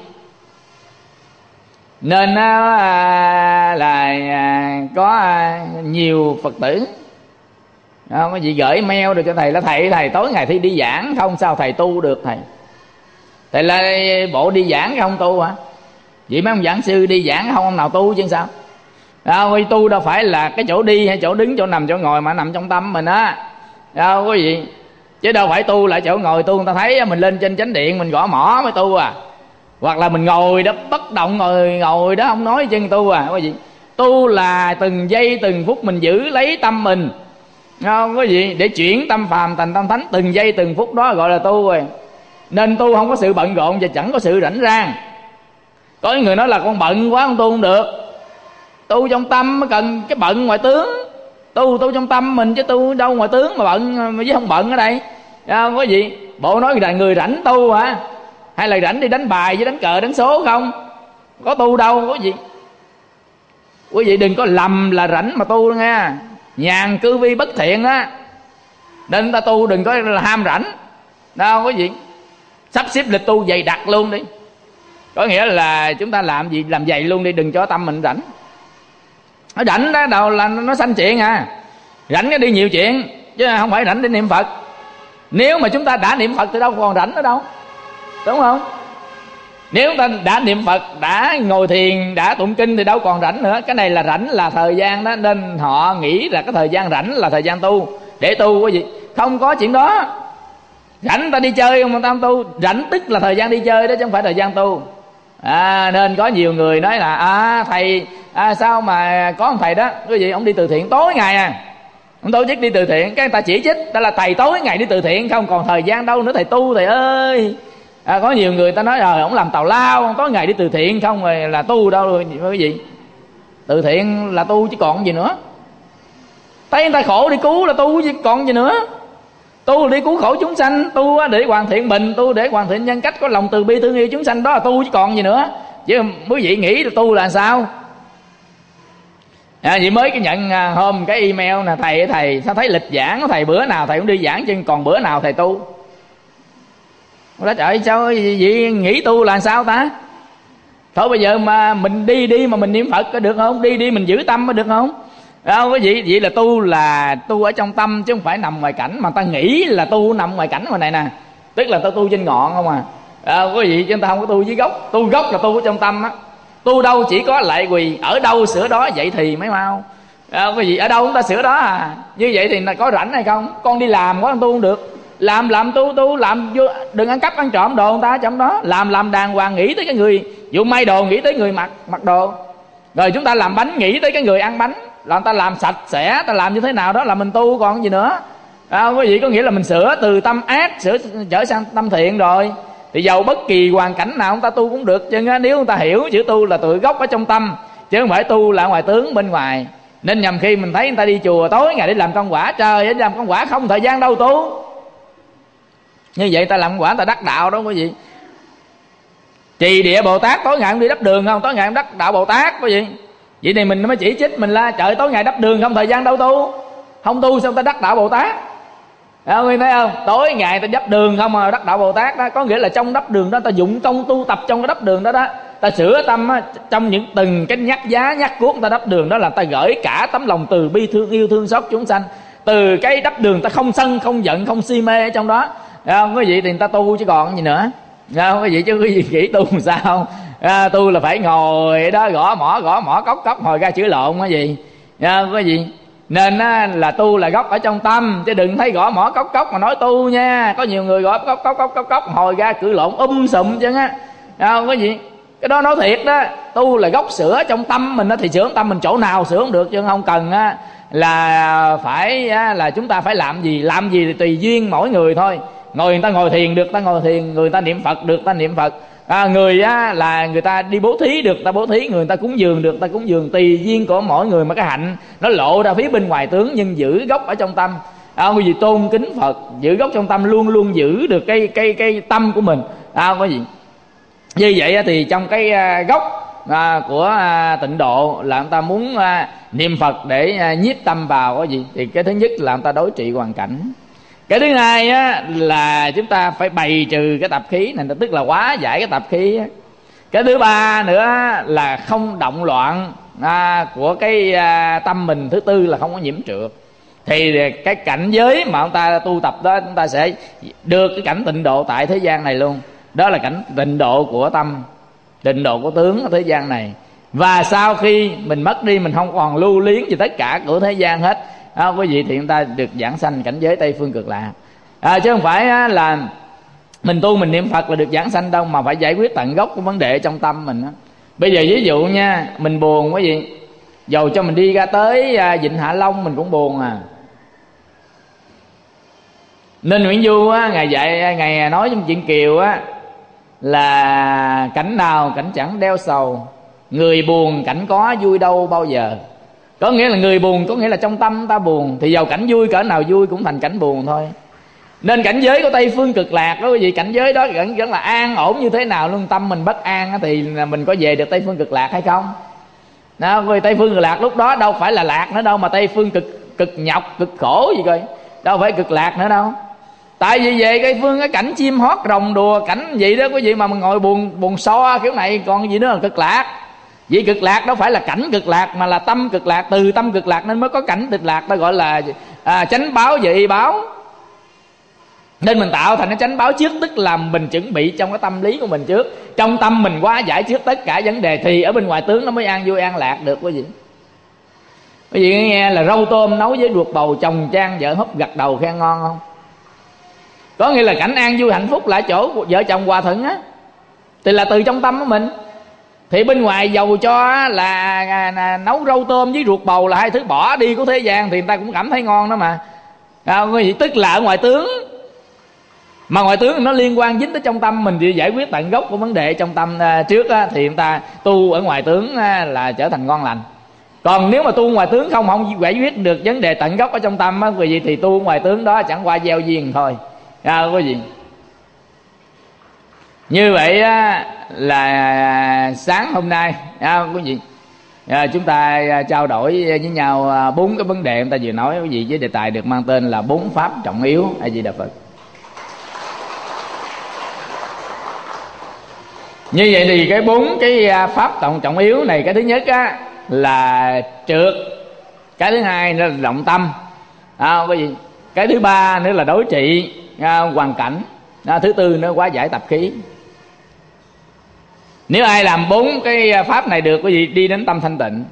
Nên là có nhiều Phật tử có gì gửi mail được cho thầy là thầy tối ngày thi đi giảng không, sao thầy tu được thầy? Thầy là bộ đi giảng không tu hả? Vậy mấy ông giảng sư đi giảng không ông nào tu chứ sao? Tu đâu phải là cái chỗ đi hay chỗ đứng, chỗ nằm, chỗ ngồi mà nằm trong tâm mình á. Đâu có gì. Chứ đâu phải tu lại chỗ ngồi tu người ta thấy mình lên trên chánh điện mình gõ mõ mới tu à. Hoặc là mình ngồi đó bất động, ngồi đó không nói chân tu à. Có gì? Tu là từng giây từng phút mình giữ lấy tâm mình, không có gì, để chuyển tâm phàm thành tâm thánh. Từng giây từng phút đó gọi là tu rồi. Nên tu không có sự bận rộn và chẳng có sự rảnh rang. Có những người nói là con bận quá con tu không được. Tu trong tâm mới cần cái bận ngoại tướng. Tu trong tâm mình chứ tu đâu ngoại tướng mà bận với không bận ở đây. Không có gì. Bộ nói là người rảnh tu hả? Hay là rảnh đi đánh bài với đánh cờ đánh số không? Có tu đâu có gì. Quý vị đừng có lầm là rảnh mà tu nha. Nhàn cư vi bất thiện á, nên ta tu đừng có là ham rảnh đâu quý vị. Sắp xếp lịch tu dày đặc luôn đi, có nghĩa là chúng ta làm gì làm dày luôn đi, đừng cho tâm mình rảnh. Nó rảnh đó đầu là nó sanh chuyện à, rảnh cái đi nhiều chuyện chứ không phải rảnh để niệm Phật. Nếu mà chúng ta đã niệm Phật thì đâu còn rảnh nữa đâu, đúng không? Nếu chúng ta đã niệm Phật, đã ngồi thiền, đã tụng kinh thì đâu còn rảnh nữa. Cái này là rảnh là thời gian đó, nên họ nghĩ là cái thời gian rảnh là thời gian tu, để tu quý vị. Không có chuyện đó. Rảnh ta đi chơi không, ta không tu. Rảnh tức là thời gian đi chơi đó, chứ không phải thời gian tu. Nên có nhiều người nói là thầy sao mà có ông thầy đó quý vị, ông đi từ thiện tối ngày à, ông tổ chức đi từ thiện, cái người ta chỉ trích đó là thầy tối ngày đi từ thiện, không còn thời gian đâu nữa thầy tu thầy ơi. Có nhiều người ta nói rồi ông làm tào lao, tối ngày đi từ thiện không rồi là tu đâu rồi quý vị. Từ thiện là tu chứ còn gì nữa. Thấy người ta khổ đi cứu là tu chứ còn gì nữa. Tu để cứu khổ chúng sanh, tu để hoàn thiện mình, tu để hoàn thiện nhân cách, có lòng từ bi thương yêu chúng sanh, đó là tu chứ còn gì nữa. Chứ quý vị nghĩ là tu là sao? Vậy mới cái nhận hôm cái email nè, thầy sao thấy lịch giảng của thầy bữa nào thầy cũng đi giảng chứ còn bữa nào thầy tu. Nói trời sao vậy, nghĩ tu là sao ta? Thôi bây giờ mà mình đi mà mình niệm Phật có được không? Đi mình giữ tâm có được không? Đâu cái gì vậy là tu ở trong tâm chứ không phải nằm ngoài cảnh. Mà ta nghĩ là tu nằm ngoài cảnh ngoài này nè, tức là ta tu trên ngọn không à. Quý vị, chúng ta không có tu dưới gốc. Tu gốc là tu ở trong tâm á. Tu đâu chỉ có lại quỳ, ở đâu sửa đó, vậy thì mới mau. Quý vị, ở đâu chúng ta sửa đó à. Như vậy thì có rảnh hay không? Con đi làm có tu không được. Làm tu làm vô, đừng ăn cắp ăn trộm đồ người ta trong đó. Làm đàng hoàng, nghĩ tới cái người vụ may đồ, nghĩ tới người mặc đồ. Rồi chúng ta làm bánh, nghĩ tới cái người ăn bánh. Là ta làm sạch sẽ, ta làm như thế nào đó là mình tu còn gì nữa. Quý vị, có nghĩa là mình sửa từ tâm ác trở sang tâm thiện rồi. Thì dầu bất kỳ hoàn cảnh nào chúng ta tu cũng được. Chứ nếu chúng ta hiểu chữ tu là tự gốc ở trong tâm, chứ không phải tu là ngoài tướng bên ngoài. Nên nhầm khi mình thấy người ta đi chùa tối ngày để làm công quả, trời để làm công quả không thời gian đâu tu. Như vậy ta làm quả ta đắc đạo đó quý vị. Trì Địa Bồ Tát tối ngày cũng đi đắp đường không? Tối ngày cũng đắc đạo Bồ Tát quý vị. Vậy thì mình mới chỉ trích mình là trời tối ngày đắp đường không thời gian đâu tu. Không tu sao ta đắc đạo Bồ Tát? Nguyên thấy không? Tối ngày ta đắp đường không mà đắc đạo Bồ Tát đó. Có nghĩa là trong đắp đường đó ta dụng công tu tập trong cái đắp đường đó đó. Ta sửa tâm á, trong những từng cái nhát giá nhát cuốc ta đắp đường đó là ta gửi cả tấm lòng từ bi thương yêu thương xót chúng sanh. Từ cái đắp đường ta không sân không giận không si mê ở trong đó. Quý vị thì người ta tu chứ còn gì nữa. Quý vị, chứ quý vị nghĩ tu làm sao? Tu là phải ngồi đó gõ mỏ cốc hồi ra chửi lộn cái gì. Quý vị, nên là tu là gốc ở trong tâm, chứ đừng thấy gõ mỏ cốc mà nói tu nha. Có nhiều người gõ cốc hồi ra chửi lộn sùm chứ á. Quý vị, cái đó nói thiệt đó. Tu là gốc sửa trong tâm mình đó, thì sửa tâm mình chỗ nào sửa cũng được, chứ không cần là phải là chúng ta phải làm gì thì tùy duyên mỗi người thôi. Người ta ngồi thiền được ta ngồi thiền, người ta niệm Phật được ta niệm Phật. Người là người ta đi bố thí được ta bố thí, người ta cúng dường được ta cúng dường, tùy duyên của mỗi người. Mà cái hạnh nó lộ ra phía bên ngoài tướng, nhưng giữ gốc ở trong tâm. Quý vị tôn kính Phật, giữ gốc trong tâm, luôn luôn giữ được cái tâm của mình. Quý vị, như vậy thì trong cái gốc của tịnh độ là người ta muốn niệm Phật để nhiếp tâm vào cái gì. Thì cái thứ nhất là người ta đối trị hoàn cảnh. Cái thứ hai là chúng ta phải bày trừ cái tập khí này, tức là hóa giải cái tập khí. Cái thứ ba nữa là không động loạn của cái tâm mình. Thứ tư là không có nhiễm trượt. Thì cái cảnh giới mà chúng ta tu tập đó, chúng ta sẽ được cái cảnh tịnh độ tại thế gian này luôn. Đó là cảnh tịnh độ của tâm, tịnh độ của tướng ở thế gian này. Và sau khi mình mất đi, mình không còn lưu luyến gì tất cả của thế gian hết. Quý vị, thì chúng ta được giảng sanh cảnh giới Tây Phương Cực Lạc. Chứ không phải là mình tu mình niệm Phật là được giảng sanh đâu, mà phải giải quyết tận gốc của vấn đề trong tâm mình đó. Bây giờ ví dụ nha, mình buồn quý vị, dầu cho mình đi ra tới Vịnh Hạ Long mình cũng buồn à. Nên Nguyễn Du Ngài nói trong chuyện Kiều là cảnh nào cảnh chẳng đeo sầu, người buồn cảnh có vui đâu bao giờ. Có nghĩa là người buồn, có nghĩa là trong tâm ta buồn, thì dầu cảnh vui cỡ nào vui cũng thành cảnh buồn thôi. Nên cảnh giới của Tây Phương Cực Lạc đó quý vị, cảnh giới đó vẫn là an ổn như thế nào luôn. Tâm mình bất an thì mình có về được Tây Phương Cực Lạc hay không? Đó, vì Tây phương cực lạc lúc đó đâu phải là lạc nữa đâu, mà Tây phương cực nhọc, cực khổ gì coi, đâu phải cực lạc nữa đâu. Tại vì về cái phương cái cảnh chim hót rồng đùa cảnh gì đó quý vị, mà mình ngồi buồn so kiểu này còn gì nữa là cực lạc. Vì cực lạc đâu phải là cảnh cực lạc, mà là tâm cực lạc. Từ tâm cực lạc nên mới có cảnh cực lạc, ta gọi là chánh báo về y báo. Nên mình tạo thành cái chánh báo trước, tức là mình chuẩn bị trong cái tâm lý của mình trước. Trong tâm mình hóa giải trước tất cả vấn đề, thì ở bên ngoài tướng nó mới an vui an lạc được quý vị. Quý vị nghe là rau tôm nấu với ruột bầu, chồng trang vợ húp gật đầu khen ngon không? Có nghĩa là cảnh an vui hạnh phúc là chỗ vợ chồng hòa thuận á, thì là từ trong tâm của mình. Thì bên ngoài dầu cho là nấu rau tôm với ruột bầu là hai thứ bỏ đi của thế gian, thì người ta cũng cảm thấy ngon đó mà. Tức là ở ngoài tướng. Mà ngoài tướng nó liên quan dính tới trong tâm mình, thì giải quyết tận gốc của vấn đề trong tâm trước á, thì người ta tu ở ngoài tướng là trở thành ngon lành. Còn nếu mà tu ngoài tướng không giải quyết được vấn đề tận gốc ở trong tâm á, quý vị, thì tu ngoài tướng đó chẳng qua gieo duyên thôi. Quý vị, như vậy là sáng hôm nay quý vị, chúng ta trao đổi với nhau 4 cái vấn đề chúng ta vừa nói quý vị, với đề tài được mang tên là 4 pháp trọng yếu. A Di Đà Phật. Như vậy thì cái 4 cái pháp trọng yếu này, cái thứ nhất á, là trượt, cái thứ hai nữa là động tâm, quý vị, cái thứ ba nữa là đối trị hoàn cảnh, thứ tư nữa hóa giải tập khí. Nếu ai làm 4 cái pháp này được, quý vị đi đến tâm thanh tịnh.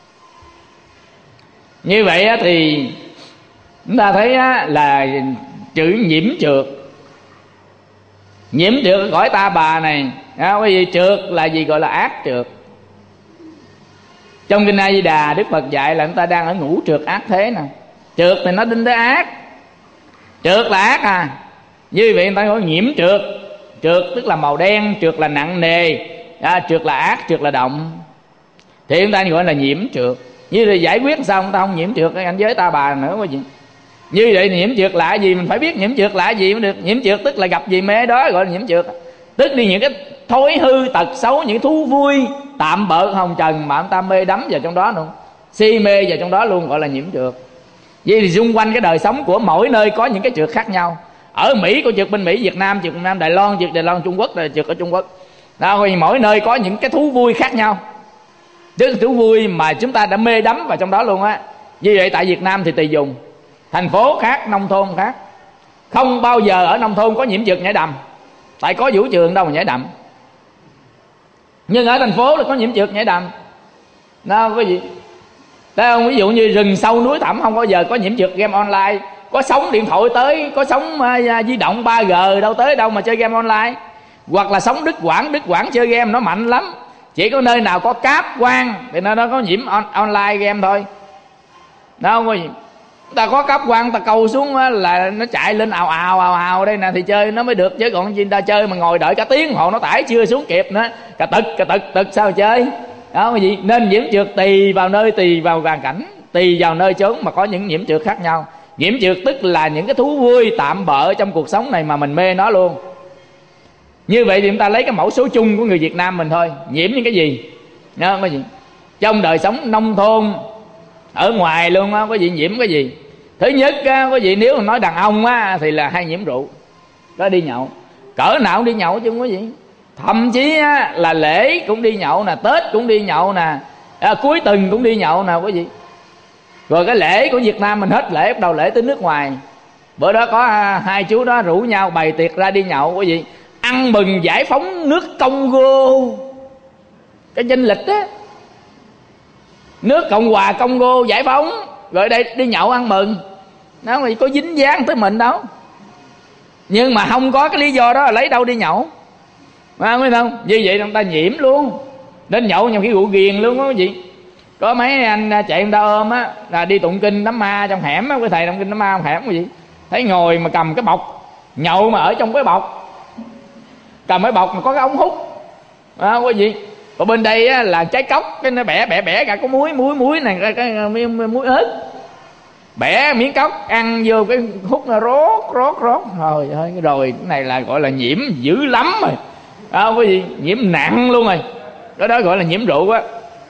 Như vậy thì chúng ta thấy là chữ nhiễm trượt. Nhiễm trượt ở cõi ta bà này, quý vị, trượt là gì? Gọi là ác trượt. Trong kinh A Di Đà, Đức Phật dạy là chúng ta đang ở ngũ trượt ác thế nè. Trượt thì nó đinh tới ác, trượt là ác Như vậy người ta gọi nhiễm trượt. Trượt tức là màu đen, trượt là nặng nề, trượt là ác, trượt là động, thì chúng ta gọi là nhiễm trượt. Như vậy giải quyết sao chúng ta không nhiễm trượt cái cảnh giới ta bà nữa quý vị. Như vậy nhiễm trượt là gì? Mình phải biết nhiễm trượt là gì mới được. Nhiễm trượt tức là gặp gì mê đó gọi là nhiễm trượt. Tức đi những cái thói hư tật xấu, những thú vui tạm bợ hồng trần mà chúng ta mê đắm vào trong đó luôn, si mê vào trong đó luôn, gọi là nhiễm trượt. Vậy thì xung quanh cái đời sống của mỗi nơi có những cái trượt khác nhau. Ở Mỹ có trượt bên Mỹ, Việt Nam trượt Việt Nam, Đài Loan trượt Đài Loan, Trung Quốc trượt ở Trung Quốc. Mỗi nơi có những cái thú vui khác nhau, tức thú vui mà chúng ta đã mê đắm vào trong đó luôn á. Như vậy tại Việt Nam thì tùy vùng, thành phố khác, nông thôn khác. Không bao giờ ở nông thôn có nhiễm trượt nhảy đầm, tại có vũ trường đâu mà nhảy đầm. Nhưng ở thành phố là có nhiễm trượt nhảy đầm. Đó quý vị, thấy không? Ví dụ như rừng sâu núi thẳm không bao giờ có nhiễm trượt game online. Có sóng điện thoại tới, có sóng di động 3G đâu tới đâu mà chơi game online. Hoặc là sóng đứt quãng chơi game nó mạnh lắm. Chỉ có nơi nào có cáp quang thì nơi đó có nhiễm online game thôi. Đó không quý vị? Ta có cáp quang ta câu xuống là nó chạy lên ào ào đây nè thì chơi nó mới được, chứ còn gì ta chơi mà ngồi đợi cả tiếng hồ nó tải chưa xuống kịp nữa, cà tực sao chơi. Đó quý vị, nên nhiễm trượt tùy vào nơi, tùy vào hoàn cảnh, tùy vào nơi chốn mà có những nhiễm trượt khác nhau. Nhiễm trượt tức là những cái thú vui tạm bợ trong cuộc sống này mà mình mê nó luôn. Như vậy thì chúng ta lấy cái mẫu số chung của người Việt Nam mình thôi, nhiễm những cái gì? Đó quý vị, trong đời sống nông thôn, ở ngoài luôn á quý vị, nhiễm cái gì? Thứ nhất quý vị, nếu mà nói đàn ông thì là hay nhiễm rượu, đó đi nhậu, cỡ nào cũng đi nhậu chứ quý vị. Thậm chí là lễ cũng đi nhậu nè, Tết cũng đi nhậu nè, cuối tuần cũng đi nhậu nè quý vị. Rồi cái lễ của Việt Nam mình hết lễ, bắt đầu lễ tới nước ngoài. Bữa đó có hai chú đó rủ nhau bày tiệc ra đi nhậu quý vị, ăn mừng giải phóng nước Congo, cái danh lịch á, nước Cộng hòa Congo giải phóng, rồi đây đi nhậu ăn mừng. Nó có dính dáng tới mình đâu, nhưng mà không có cái lý do đó là lấy đâu đi nhậu, phải không? Như vậy người ta nhiễm luôn, đến nhậu nhiều khi rượu ghiền luôn á gì. Có mấy anh chạy người ta ôm á, là đi tụng kinh đám ma trong hẻm á, cái thầy tụng kinh đám ma trong hẻm cái gì, thấy ngồi mà cầm cái bọc nhậu mà ở trong cái bọc, cầm cái bọc mà có cái ống hút, cái gì. Ở bên đây á, là trái cốc, cái nó bẻ cả có muối này, cái muối ớt, bẻ miếng cốc ăn vô cái hút nó rót. Trời ơi, rồi cái này là gọi là nhiễm dữ lắm rồi, cái gì nhiễm nặng luôn rồi. Đó gọi là nhiễm rượu á.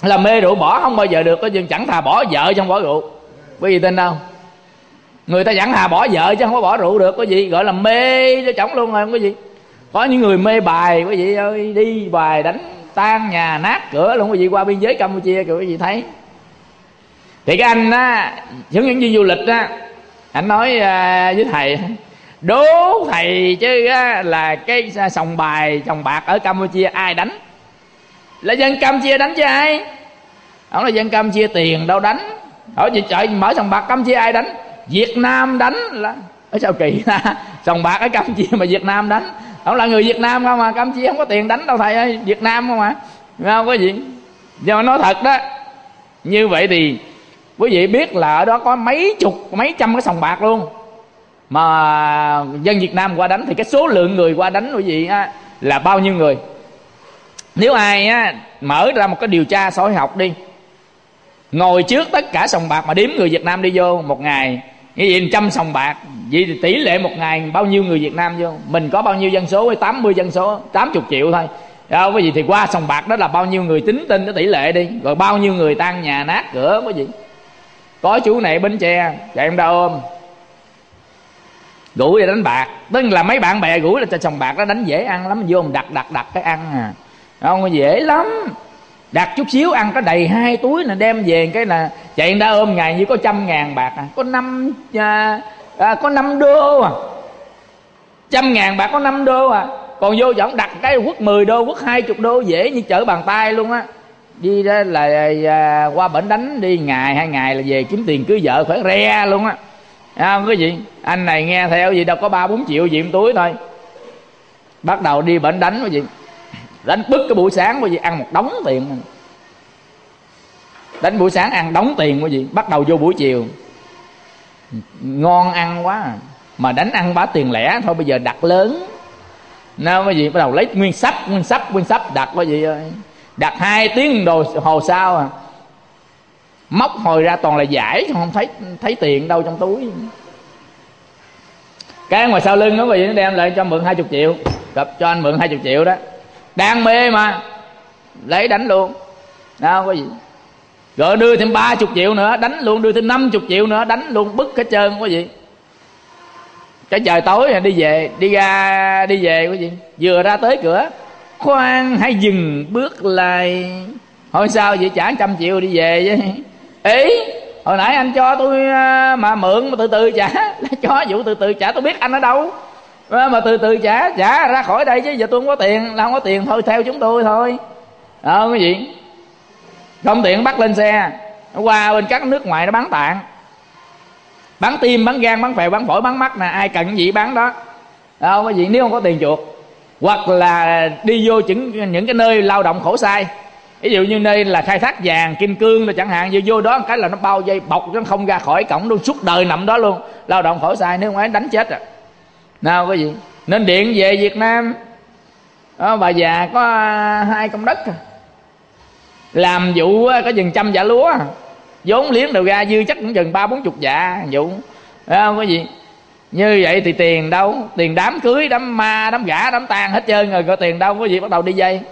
là mê rượu bỏ không bao giờ được, có chừng chẳng thà bỏ vợ chứ không bỏ rượu. Có gì tin đâu? Người ta chẳng thà bỏ vợ chứ không có bỏ rượu được. Có gì gọi là mê cho chổng luôn rồi, không có gì. Có những người mê bài, quý vị ơi, đi bài đánh tan nhà nát cửa luôn, quý vị qua biên giới Campuchia kìa, quý vị thấy. Thì cái anh á, hướng dẫn viên du lịch á, anh nói với thầy: đố thầy chứ á, là cái sòng bài sòng bạc ở Campuchia ai đánh? Là dân Campuchia đánh chứ ai? Ông là dân Campuchia tiền đâu đánh. Hỏi gì trời, mở sòng bạc Campuchia ai đánh? Việt Nam đánh. Là ở sao kỳ ta, sòng bạc ở Campuchia mà Việt Nam đánh. Ông là người Việt Nam không mà, Campuchia không có tiền đánh đâu thầy ơi, Việt Nam không mà, không có gì. Nhưng mà nói thật đó, như vậy thì quý vị biết là ở đó có mấy chục mấy trăm cái sòng bạc luôn mà dân Việt Nam qua đánh, thì cái số lượng người qua đánh quý vị á, là bao nhiêu người? Nếu ai á, mở ra một cái điều tra xã hội học đi, ngồi trước tất cả sòng bạc mà đếm người Việt Nam đi vô một ngày, như vậy 100 sòng bạc, vậy thì tỷ lệ một ngày bao nhiêu người Việt Nam vô? Mình có bao nhiêu dân số? 80 dân số, 80 triệu thôi. Đâu có gì thì qua sòng bạc đó là bao nhiêu người, tính tên cái tỷ lệ đi, rồi bao nhiêu người tan nhà nát cửa có gì. Có chú này Bến Tre chạy em ra ôm rủ đi đánh bạc, tức là mấy bạn bè rủ là cho sòng bạc đó đánh dễ ăn lắm, vô mình đặt cái ăn à, không có dễ lắm, đặt chút xíu ăn có đầy 2 túi là đem về cái là chạy ra ôm ngày như có 100.000 bạc à, có 5 đô à, 100.000 bạc có 5 đô à, còn vô võng đặt cái quất 10 đô quất 20 đô dễ như trở bàn tay luôn á. Đi đó là qua bển đánh đi ngày 2 ngày là về kiếm tiền cưới vợ phải re luôn á. Không có gì, anh này nghe theo gì đâu có 3-4 triệu gì túi thôi. Bắt đầu đi bển đánh cái gì, đánh bứt cái buổi sáng cái gì ăn một đống tiền, đánh buổi sáng ăn đống tiền cái gì, bắt đầu vô buổi chiều ngon ăn quá à. Mà đánh ăn bá tiền lẻ thôi, bây giờ đặt lớn nào cái gì, bắt đầu lấy nguyên sắp đặt cái gì ơi, đặt 2 tiếng đồ hồ sau à, móc hồi ra toàn là giải, không thấy tiền đâu trong túi. Cái ngoài sau lưng nó vì nó đem lại cho mượn 20 triệu, gặp cho anh mượn 20 triệu đó, đang mê mà lấy đánh luôn, đâu có gì. Rồi đưa thêm 30 triệu nữa đánh luôn, đưa thêm 50 triệu nữa đánh luôn, bứt hết trơn có gì. Cái trời tối đi về, đi về cái gì, vừa ra tới cửa, khoan hãy dừng bước lại. Hỏi sao vậy, trả 100 triệu đi về chứ. Ý hồi nãy anh cho tôi mà mượn mà từ từ trả, cho vụ từ từ trả, tôi biết anh ở đâu mà từ từ trả ra khỏi đây chứ, giờ tôi không có tiền, là không có tiền thôi theo chúng tôi thôi. Cái gì không tiền bắt lên xe, nó qua bên các nước ngoài nó bán tạng, bán tim, bán gan, bán phèo, bán phổi, bán mắt nè, ai cần cái gì bán đó. Cái gì nếu không có tiền chuột, hoặc là đi vô những cái nơi lao động khổ sai, ví dụ như nơi là khai thác vàng kim cương rồi chẳng hạn, vô đó một cái là nó bao dây bọc nó không ra khỏi cổng luôn, suốt đời nằm đó luôn, lao động khổ sai, nếu không ấy đánh chết rồi. Nào cái gì nên điện về Việt Nam đó, bà già có 2 công đất làm vụ có chừng 100 dạ lúa, vốn liếng đầu ra dư chắc cũng chừng 30-40 dạ vụ, không có gì. Như vậy thì tiền đâu, tiền đám cưới, đám ma, đám gả, đám tang hết trơn rồi, có tiền đâu có gì. Bắt đầu đi dây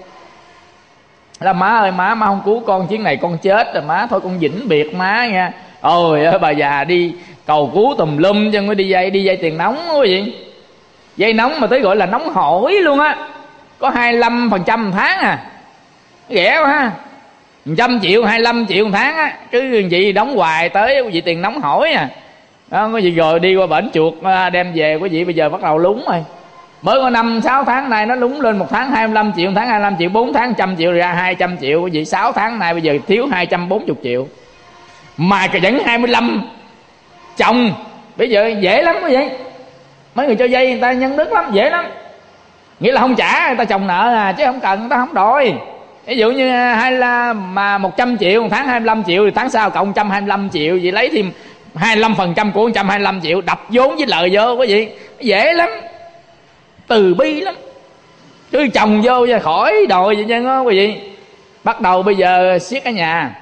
là má ơi, má không cứu con chuyến này con chết rồi má, thôi con vĩnh biệt má nha. Ôi bà già đi cầu cứu tùm lum chứ, mới đi dây tiền nóng quý vị, dây nóng mà tới gọi là nóng hổi luôn á, có 25% một tháng à, rẻ quá ha, 100 triệu 25 triệu một tháng á, cứ gì đóng hoài tới quý vị tiền nóng hổi à. Có gì rồi đi qua bển chuột đem về quý vị, bây giờ bắt đầu lúng rồi, mới có 5-6 tháng nay nó lúng lên, 1 tháng 25 triệu, 1 tháng 25 triệu, 4 tháng 100 triệu ra 200 triệu quý vị, 6 tháng nay bây giờ thiếu 240 triệu mà vẫn 25 chồng. Bây giờ dễ lắm quý vị, mấy người cho dây người ta nhân đức lắm, dễ lắm, nghĩa là không trả người ta chồng nợ à, chứ không cần người ta không đòi. Ví dụ như mà 100 triệu, 1 tháng 25 triệu thì tháng sau cộng 125 triệu, vậy lấy thêm 25% của 125 triệu đập vốn với lời vô quý vị, dễ lắm, từ bi lắm, cứ chồng vô ra khỏi đòi vậy chứ quý vị. Bắt đầu bây giờ siết cái nhà,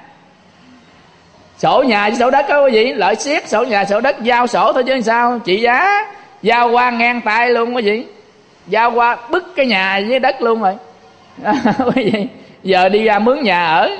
sổ nhà với sổ đất đó quý vị, lợi siết sổ nhà sổ đất, giao sổ thôi chứ sao, trị giá giao qua ngang tay luôn quý vị, giao qua bứt cái nhà với đất luôn rồi. Quý vị giờ đi ra mướn nhà ở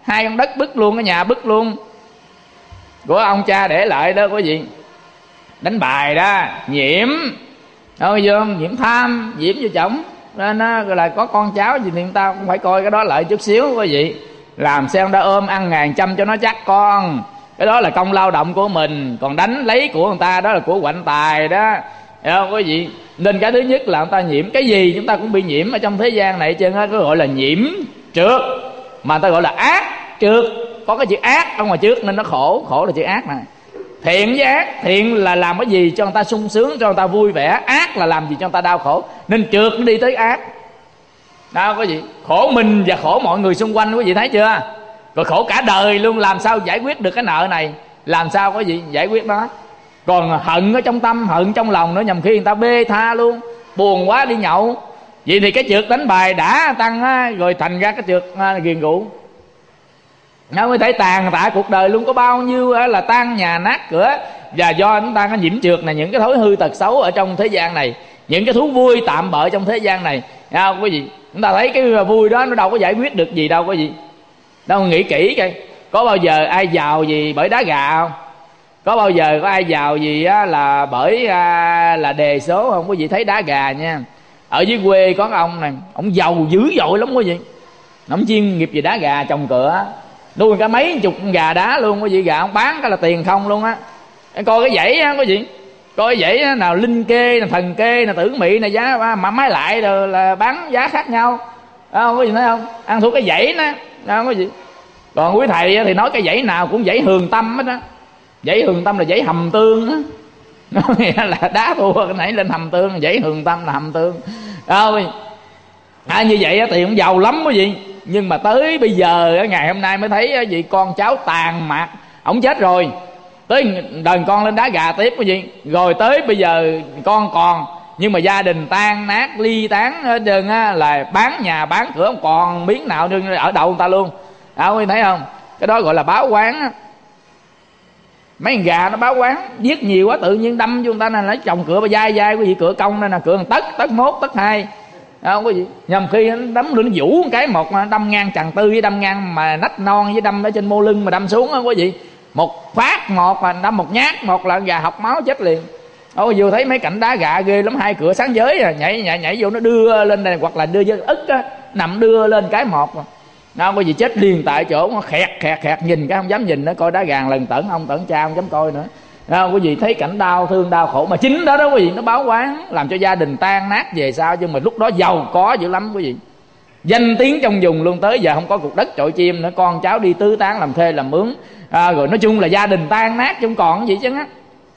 2 con đất bứt luôn, cái nhà bứt luôn của ông cha để lại đó quý vị. Đánh bài đó, nhiễm đâu không? Nhiễm tham, nhiễm vô chồng, nên nó gọi là có con cháu gì thì người ta cũng phải coi cái đó lại chút xíu quý vị. Làm sao đã ôm ăn ngàn trăm cho nó chắc con, cái đó là công lao động của mình. Còn đánh lấy của người ta đó là của quạnh tài đó, hiểu không quý vị? Nên cái thứ nhất là người ta nhiễm cái gì chúng ta cũng bị nhiễm ở trong thế gian này, chứ nó gọi là nhiễm trượt, mà người ta gọi là ác trượt. Có cái chữ ác ở ngoài trước nên nó khổ, khổ là chữ ác này. Thiện với ác, thiện là làm cái gì cho người ta sung sướng, cho người ta vui vẻ, ác là làm gì cho người ta đau khổ, nên trượt nó đi tới ác. Đâu quý vị, khổ mình và khổ mọi người xung quanh, quý vị thấy chưa? Rồi khổ cả đời luôn, làm sao giải quyết được cái nợ này, làm sao quý vị giải quyết đó? Còn hận ở trong tâm, hận trong lòng nữa, nhầm khi người ta bê tha luôn, buồn quá đi nhậu. Vậy thì cái trượt đánh bài đã tăng á, rồi thành ra cái trượt ghiền rượu. Nó mới thấy tàn tạ cuộc đời luôn, có bao nhiêu là tan nhà nát cửa. Và do chúng ta có nhiễm trượt này, những cái thói hư tật xấu ở trong thế gian này, những cái thú vui tạm bợ trong thế gian này, thấy không quý vị? Chúng ta thấy cái vui đó nó đâu có giải quyết được gì đâu quý vị. Đâu nghĩ kỹ coi, có bao giờ ai giàu gì bởi đá gà không? Có bao giờ có ai giàu gì á là bởi là đề số không quý vị? Thấy đá gà nha. Ở dưới quê có cái ông này, ông giàu dữ dội lắm quý vị. Ông chuyên nghiệp về đá gà, trồng cửa, nuôi cả mấy chục con gà đá luôn quý vị. Gà ông bán cái là tiền không luôn á. Coi cái dãy á quý vị, coi cái dãy nào linh kê, nào thần kê, nào tưởng mị, nào giá mà máy lại rồi là bán giá khác nhau. Không quý vị thấy không? Ăn thua cái dãy đó, không quý vị? Còn quý thầy thì nói cái dãy nào cũng dãy Hường Tâm hết đó. Dãy Hường Tâm là dãy Hầm Tương á. Nó nghĩa là đá thua cái nãy lên Hầm Tương, dãy Hường Tâm là Hầm Tương. Như vậy tiền cũng giàu lắm quý vị. Nhưng mà tới bây giờ ngày hôm nay mới thấy gì, con cháu tàn mạc. Ổng chết rồi, tới đời con lên đá gà tiếp quý vị. Rồi tới bây giờ con còn, nhưng mà gia đình tan nát ly tán hết trơn á, là bán nhà bán cửa không còn miếng nào ở đầu người ta luôn. Quý vị thấy không? Cái đó gọi là báo quán á. Mấy con gà nó báo quán, giết nhiều quá tự nhiên đâm vô người ta, là trồng cửa ba dai dai quý vị. Cửa công đây là cửa tấc 1 tấc 2, không quý vị? Nhầm khi nó đấm lên nó vũ một cái, một đâm ngang chằng tư với đâm ngang mà nách non với đâm ở trên mô lưng mà đâm xuống á quý vị. Một phát một là đâm một nhát, một là gà học máu chết liền. Vừa thấy mấy cảnh đá gà ghê lắm, 2 cửa sáng giới nhảy vô nó đưa lên đây, hoặc là đưa với ức á, nằm đưa lên cái một. Quý vị chết liền tại chỗ, nó khẹt nhìn cái không dám nhìn nữa, coi đá gà lần tẩn ông tẩn cha không dám coi nữa. Quý vị thấy cảnh đau thương đau khổ, mà chính đó quý vị nó báo quán làm cho gia đình tan nát về sau. Nhưng mà lúc đó giàu có dữ lắm quý vị, danh tiếng trong vùng luôn, tới giờ không có cục đất chọi chim nữa, con cháu đi tứ tán làm thuê làm mướn, rồi nói chung là gia đình tan nát chứ không còn gì chứ á.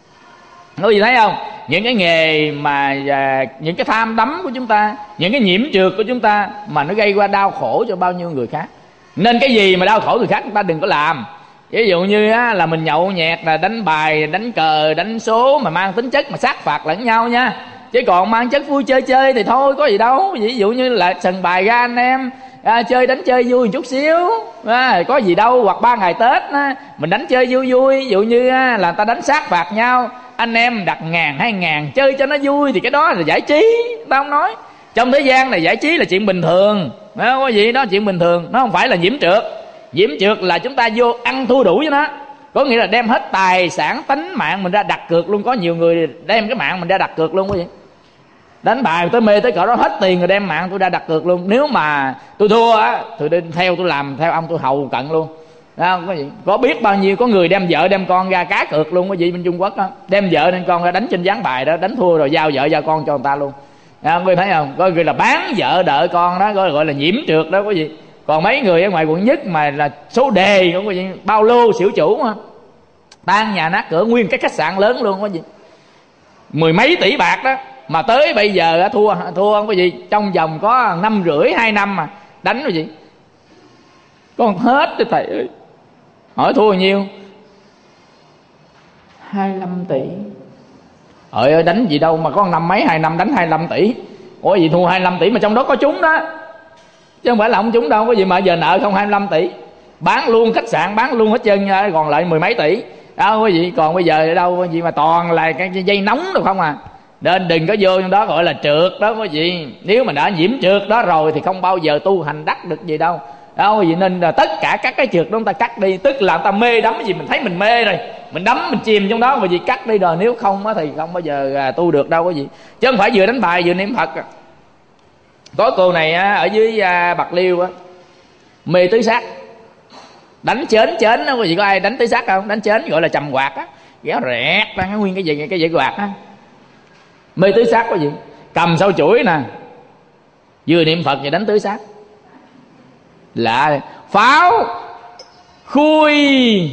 Quý vị thấy không? Những cái nghề mà những cái tham đắm của chúng ta, những cái nhiễm trượt của chúng ta mà nó gây qua đau khổ cho bao nhiêu người khác. Nên cái gì mà đau khổ người khác chúng ta đừng có làm. Ví dụ như là mình nhậu nhẹt, là đánh bài, đánh cờ, đánh số mà mang tính chất mà sát phạt lẫn nhau nha. Chứ còn mang chất vui chơi thì thôi có gì đâu. Ví dụ như là sân bài ra anh em chơi đánh chơi vui một chút xíu, có gì đâu. Hoặc 3 ngày Tết mình đánh chơi vui. Ví dụ như là người ta đánh sát phạt nhau, anh em đặt 1.000 2.000 chơi cho nó vui thì cái đó là giải trí. Tao không nói, trong thế gian này giải trí là chuyện bình thường, không có gì đó, chuyện bình thường. Nó không phải là nhiễm trượt. Nhiễm trượt là chúng ta vô ăn thua đủ với nó, có nghĩa là đem hết tài sản tánh mạng mình ra đặt cược luôn. Có nhiều người đem cái mạng mình ra đặt cược luôn quý vị. Đánh bài tôi mê tới cỡ đó, hết tiền rồi đem mạng tôi ra đặt cược luôn. Nếu mà tôi thua á, tôi đi theo, tôi làm theo ông, tôi hầu cận luôn. Không có gì. Có biết bao nhiêu có người đem vợ đem con ra cá cược luôn quý vị, bên Trung Quốc đó, đem vợ đem con ra đánh trên ván bài đó, đánh thua rồi giao vợ giao con cho người ta luôn. Quý vị thấy không? Gọi là bán vợ đợi con đó, gọi là nhiễm trượt đó quý vị. Còn mấy người ở ngoài quận nhất mà là số đề không có gì, bao lô xỉu chủ mà tan nhà nát cửa, nguyên cái khách sạn lớn luôn có gì, 10 mấy tỷ bạc đó. Mà tới bây giờ thua không có gì, trong vòng có 5 rưỡi 2 năm mà đánh cái gì con hết rồi thầy ơi. Hỏi thua bao nhiêu? 25 tỷ. Ơi đánh gì đâu mà có năm mấy 2 năm đánh 25 tỷ. Ủa gì thua 25 tỷ mà trong đó có trúng đó, chứ không phải là không trúng đâu. Có gì mà giờ nợ không 25 tỷ, bán luôn khách sạn, bán luôn hết trơn, còn lại 10 mấy tỷ đó quý vị. Còn bây giờ ở đâu gì mà toàn là cái dây nóng được không à. Nên đừng có vô trong đó gọi là trượt đó quý vị. Nếu mà đã nhiễm trượt đó rồi thì không bao giờ tu hành đắc được gì đâu. đâu gì. Nên là tất cả các cái trượt đó chúng ta cắt đi, tức là ta mê đắm cái gì mình thấy mình mê rồi, mình đắm mình chìm trong đó, bởi vì cắt đi rồi, nếu không á thì không bao giờ tu được đâu có gì. Chứ không phải vừa đánh bài vừa niệm Phật. Có cô này ở dưới Bạc Liêu á, mê tứ sắc, đánh chến đó, có gì có ai đánh tứ sắc không? Đánh chến gọi là trầm quạt á, kéo rẹt ra nguyên cái dây quạt á. Mê tứ sắc có gì, cầm sau chuỗi nè, vừa niệm Phật vừa đánh tứ sắc. Lạ, pháo khui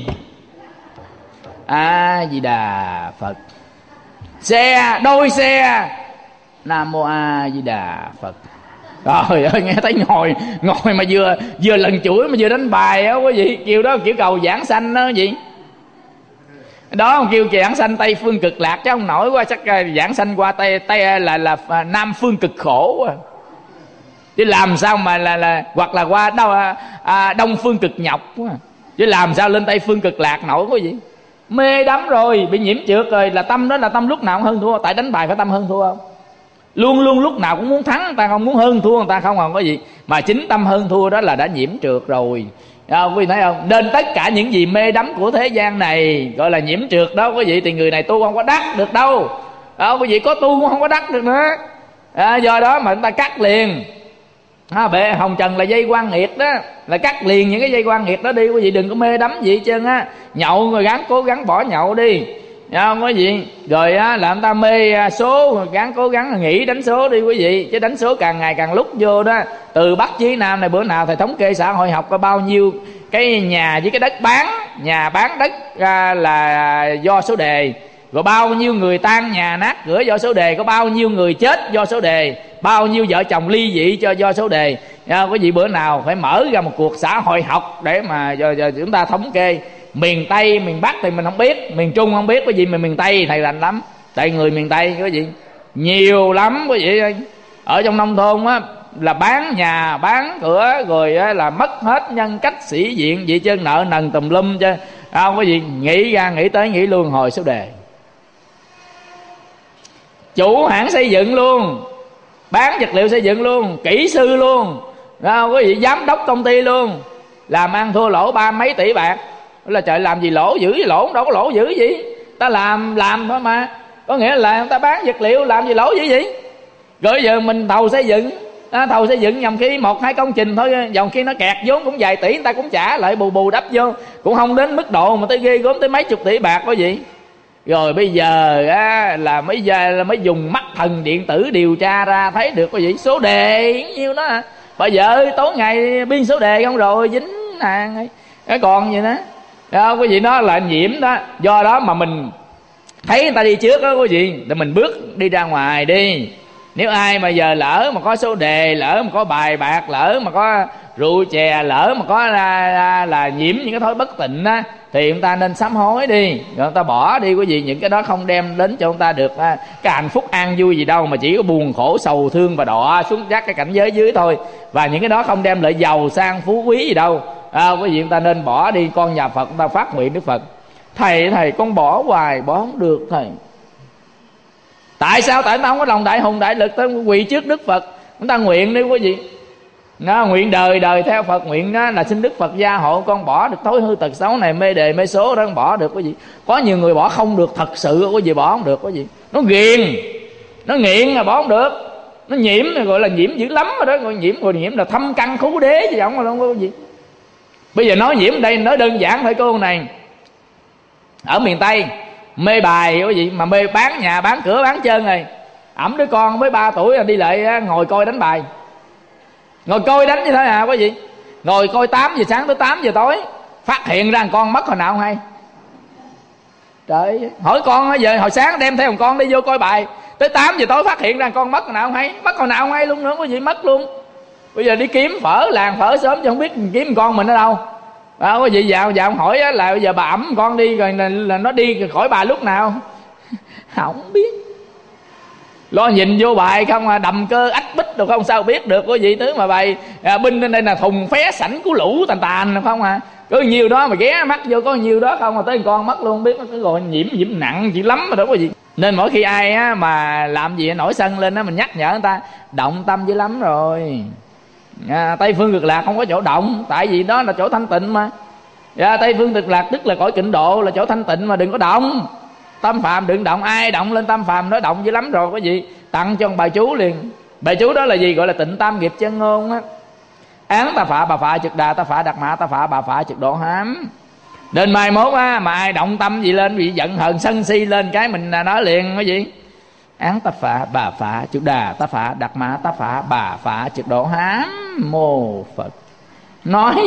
A Di Đà Phật, xe đôi xe Nam Mô A Di Đà Phật. Trời ơi, nghe thấy ngồi mà vừa lần chuỗi mà vừa đánh bài á quý vị. Kiểu đó kiểu cầu giảng sanh đó gì đó, không kêu giảng sanh Tây phương cực lạc chứ không nổi quá, chắc giảng sanh qua Tây là Nam phương cực khổ. Chứ làm sao mà là hoặc là qua Đông phương cực nhọc quá. Chứ làm sao lên Tây phương cực lạc nổi quý vị. Mê đắm rồi, bị nhiễm trượt rồi, là tâm đó là tâm lúc nào cũng hơn thua. Tại đánh bài phải tâm hơn thua không? Luôn luôn lúc nào cũng muốn thắng, người ta không muốn hơn thua người ta không có gì. Mà chính tâm hơn thua đó là đã nhiễm trượt rồi. Quý vị thấy không? Nên tất cả những gì mê đắm của thế gian này gọi là nhiễm trượt đó quý vị, thì người này tu không có đắc được đâu. Quý vị có tu cũng không có đắc được nữa. Do đó mà chúng ta cắt liền. Bệ hồng trần là dây quan nghiệt đó, là cắt liền những cái dây quan nghiệt đó đi quý vị, đừng có mê đắm gì hết trơn á. Nhậu rồi cố gắng bỏ nhậu đi, không có gì. Rồi làm ta mê số, cố gắng nghỉ đánh số đi quý vị. Chứ đánh số càng ngày càng lúc vô đó. Từ Bắc chí Nam này, bữa nào thầy thống kê xã hội học có bao nhiêu cái nhà với cái đất bán, nhà bán đất là do số đề, rồi bao nhiêu người tan nhà nát cửa do số đề, có bao nhiêu người chết do số đề, bao nhiêu vợ chồng ly dị do số đề. Quý vị bữa nào phải mở ra một cuộc xã hội học để mà chúng ta thống kê. Miền Tây, miền Bắc thì mình không biết, miền Trung không biết cái gì, mà miền Tây thầy rành lắm. Tại người miền Tây cái gì nhiều lắm quý vị. Ở trong nông thôn á là bán nhà bán cửa rồi là mất hết nhân cách sĩ diện vậy chứ, nợ nần tùm lum chứ. Không có gì, nghĩ ra nghĩ tới nghĩ luôn hồi số đề. Chủ hãng xây dựng luôn, bán vật liệu xây dựng luôn, kỹ sư luôn, quý vị giám đốc công ty luôn, làm ăn thua lỗ 30 mấy tỷ bạc. Là trời, làm gì lỗ dữ, lỗ đâu có lỗ dữ gì. Ta làm thôi mà. Có nghĩa là người ta bán vật liệu làm gì lỗ dữ gì. Rồi giờ mình thầu xây dựng, thầu xây dựng nhầm khi 1-2 công trình thôi, dòng khi nó kẹt vốn cũng vài tỷ, người ta cũng trả lại bù đắp vô, cũng không đến mức độ mà tới ghê gớm tới mấy chục tỷ bạc quý vị. Rồi bây giờ là mới dùng mắt thần điện tử điều tra ra thấy được quý vị, số đề nhiêu đó. Bây giờ tối ngày biên số đề không rồi dính hàng cái còn gì đó. Quý vị, nó là nhiễm đó. Do đó mà mình thấy người ta đi trước đó quý vị, thì mình bước đi ra ngoài đi. Nếu ai mà giờ lỡ mà có số đề, lỡ mà có bài bạc, lỡ mà có rượu chè, lỡ mà có là nhiễm những cái thói bất tịnh á, thì chúng ta nên sám hối đi, rồi chúng ta bỏ đi quý vị. Những cái đó không đem đến cho chúng ta được cái hạnh phúc an vui gì đâu, mà chỉ có buồn khổ sầu thương và đọa xuống các cái cảnh giới dưới thôi. Và những cái đó không đem lại giàu sang phú quý gì đâu. Quý vị, chúng ta nên bỏ đi. Con nhà Phật chúng ta phát nguyện Đức Phật: thầy con bỏ hoài bỏ không được thầy. Tại sao? Tại chúng ta không có lòng đại hùng đại lực, ta quỳ trước Đức Phật, chúng ta nguyện đi quý vị. Nguyện đời đời theo Phật, nguyện đó là xin Đức Phật gia hộ con bỏ được thói hư tật xấu này, mê đề mê số đó, con bỏ được quý vị. Có nhiều người bỏ không được thật sự quý vị, bỏ không được quý vị. Nó ghiền, nó nghiện là bỏ không được. Nó nhiễm gọi là nhiễm dữ lắm rồi đó. Gọi nhiễm là thâm căn khú đế chứ không có gì. Bây giờ nói nhiễm đây nói đơn giản thôi. Cô này ở miền Tây mê bài quý vị, mà mê bán nhà bán cửa bán chân rồi. Ẵm đứa con với 3 tuổi đi lại ngồi coi đánh bài, ngồi coi đánh như thế nào quý vị. Ngồi coi 8 giờ sáng tới 8 giờ tối, phát hiện ra con mất hồi nào không hay. Trời, hỏi con giờ hồi sáng đem theo một con đi vô coi bài, tới 8 giờ tối phát hiện ra con mất hồi nào không hay. Mất hồi nào không hay luôn nữa quý vị, mất luôn. Bây giờ đi kiếm phở làng phở sớm chứ không biết kiếm con mình ở đâu. Quý vị vào hỏi là bây giờ bà ẵm con đi rồi là nó đi khỏi bà lúc nào không biết. Lo nhìn vô bài không đầm cơ ách bích đâu không sao biết được quý vị. Thứ mà bài binh lên đây là thùng phé sảnh của lũ tàn không có nhiều đó mà ghé mắt vô có nhiều đó không mà tới con mất luôn, biết nó cứ gọi nhiễm nặng chỉ lắm rồi đó quý vị. Nên mỗi khi ai mà làm gì nổi sân lên đó, mình nhắc nhở người ta động tâm dữ lắm rồi. Tây phương cực lạc không có chỗ động, tại vì đó là chỗ thanh tịnh mà. Tây phương cực lạc tức là cõi Tịnh Độ, là chỗ thanh tịnh mà đừng có động. Tâm phàm đừng động, ai động lên tâm phàm nó động dữ lắm rồi. Có gì tặng cho một bài chú liền. Bài chú đó là gì? Gọi là Tịnh Tam Nghiệp Chân Ngôn á. Án ta phạ bà phạ trực đà, ta phạ đạt mã, ta phạ bà phạ trực độ hám. Nên mai mốt á, mà ai động tâm gì lên, bị giận hờn sân si lên cái mình nói liền cái gì? Án ta phạ bà phạ trực đà, ta phạ đạt mã, ta phạ bà phạ trực độ hám mô Phật. Nói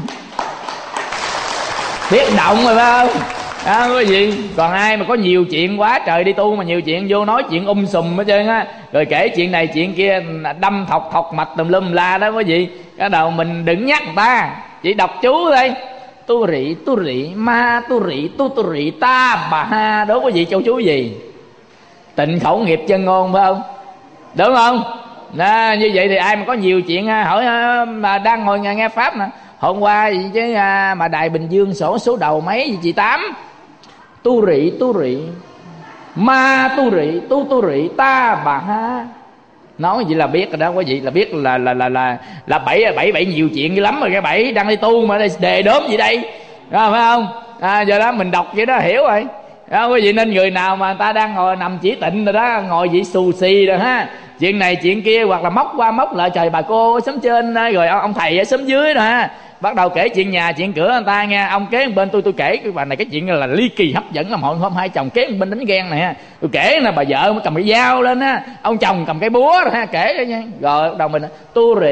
biết động rồi phải không? Cái gì? Còn ai mà có nhiều chuyện quá trời đi tu mà nhiều chuyện vô nói chuyện sùm hết trơn á, rồi kể chuyện này chuyện kia đâm thọc mạch tùm lum la đó quý vị. Cái đầu mình đừng nhắc người ta, chỉ đọc chú thôi. Tu rị ma tu rị ta bà ha. Đó quý vị châu chú gì? Tịnh khẩu nghiệp chân ngôn phải không? Đúng không? Như vậy thì ai mà có nhiều chuyện hỏi mà đang ngồi nghe pháp nè. Hôm qua gì chứ mà Đài Bình Dương sổ số đầu mấy gì chị Tám? Tu rị ma tu rị ta bà ha. Nói vậy là biết rồi đó quý vị, là biết là bảy nhiều chuyện dữ lắm rồi. Cái bảy đang đi tu mà đề đốm gì đây, phải không? Do đó mình đọc vậy đó hiểu rồi đó quý vị. Nên người nào mà người ta đang ngồi nằm chỉ tịnh rồi đó, ngồi vậy xù xì rồi ha, chuyện này chuyện kia, hoặc là móc qua móc lại trời bà cô xóm trên rồi ông thầy ở xóm dưới rồi ha, bắt đầu kể chuyện nhà chuyện cửa người ta nghe. Ông kế bên tôi kể cái bà này cái chuyện là ly kỳ hấp dẫn lắm. Hôm hai chồng kế bên đánh ghen này ha, tôi kể nè, bà vợ mới cầm cái dao lên á, ông chồng cầm cái búa rồi ha, kể đó nha. Rồi bắt đầu mình tu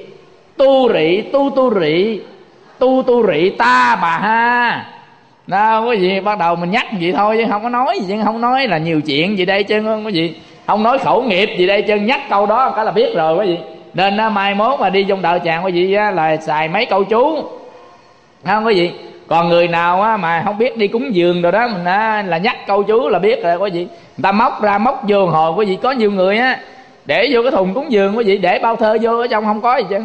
rị ta bà ha. Đó quý vị, bắt đầu mình nhắc vậy thôi chứ không có nói gì, chứ không nói là nhiều chuyện gì đây chứ quý vị, không nói khẩu nghiệp gì đây chứ, nhắc câu đó cái là biết rồi quý vị. Nên mai mốt mà đi trong đạo tràng quý vị là xài mấy câu chú, không quý vị. Còn người nào mà không biết đi cúng dường rồi đó, mình là nhắc câu chú là biết rồi quý vị. Người ta móc ra móc vô hồi quý vị, có nhiều người để vô cái thùng cúng dường quý vị, để bao thơ vô ở trong không có gì chứ,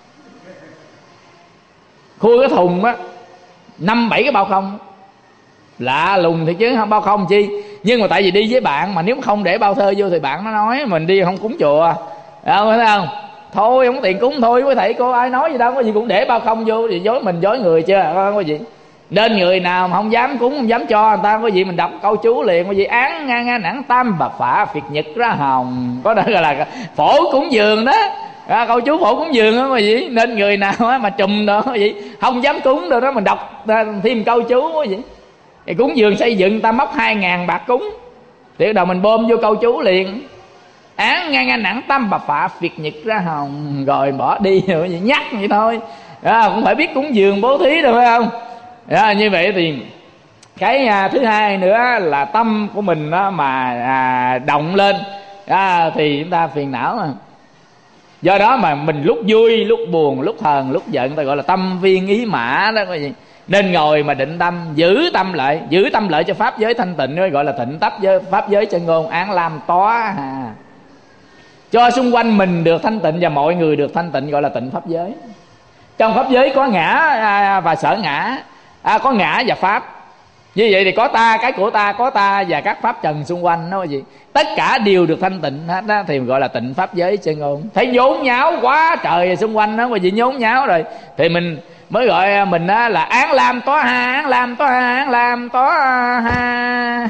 khui cái thùng 5-7 cái bao không, lạ lùng thì chứ không bao không chi. Nhưng mà tại vì đi với bạn mà nếu không để bao thơ vô thì bạn nó nói mình đi không cúng chùa, thấy không? Thôi không có tiền cúng thôi, quý thầy cô ai nói gì đâu, có gì cũng để bao không vô thì dối mình dối người chưa, có gì. Nên người nào mà không dám cúng không dám cho người ta, có gì mình đọc câu chú liền, có gì án ngang nẵng tam bà phả phiệt nhật ra hồng, có đó gọi là phổ cúng dường đó. Câu chú phổ cúng dường đó quý vị. Nên người nào mà trùm đó quý vị không dám cúng đâu đó, mình đọc thêm câu chú quý vị. Thì cúng dường xây dựng ta móc 2.000 bạc cúng thì bắt đầu mình bơm vô câu chú liền, án ngang nẵng tam bà phạ phiệt nhật ra hồng, rồi bỏ đi rồi vậy, nhắc vậy thôi. Cũng phải biết cúng dường bố thí đâu phải không? Như vậy thì cái thứ hai nữa là tâm của mình mà động lên thì chúng ta phiền não mà. Do đó mà mình lúc vui lúc buồn lúc hờn lúc giận ta gọi là tâm viên ý mã đó quý vị. Nên ngồi mà định tâm, giữ tâm lợi cho pháp giới thanh tịnh, gọi là tịnh pháp giới chân ngôn án lam tóa cho xung quanh mình được thanh tịnh và mọi người được thanh tịnh, gọi là tịnh pháp giới. Trong pháp giới có ngã và sở ngã, có ngã và pháp. Như vậy thì có ta, cái của ta, có ta và các pháp trần xung quanh đó gì, tất cả đều được thanh tịnh hết đó, thì gọi là tịnh pháp giới chân ngôn. Thấy nhốn nháo quá trời xung quanh đó, quý vị nhốn nháo rồi thì mình mới gọi mình là án lam tóa ha, án lam tóa ha, án lam tóa ha.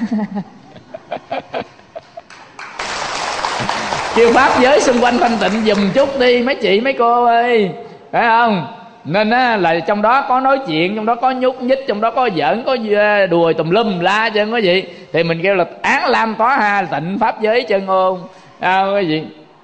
Kêu pháp giới xung quanh thanh tịnh dùm chút đi mấy chị mấy cô ơi, phải không? Nên là trong đó có nói chuyện, trong đó có nhúc nhích, trong đó có giỡn, có đùa tùm lum la chứ có gì. Thì mình kêu là án lam tóa ha, tịnh pháp giới chân ngôn cái gì.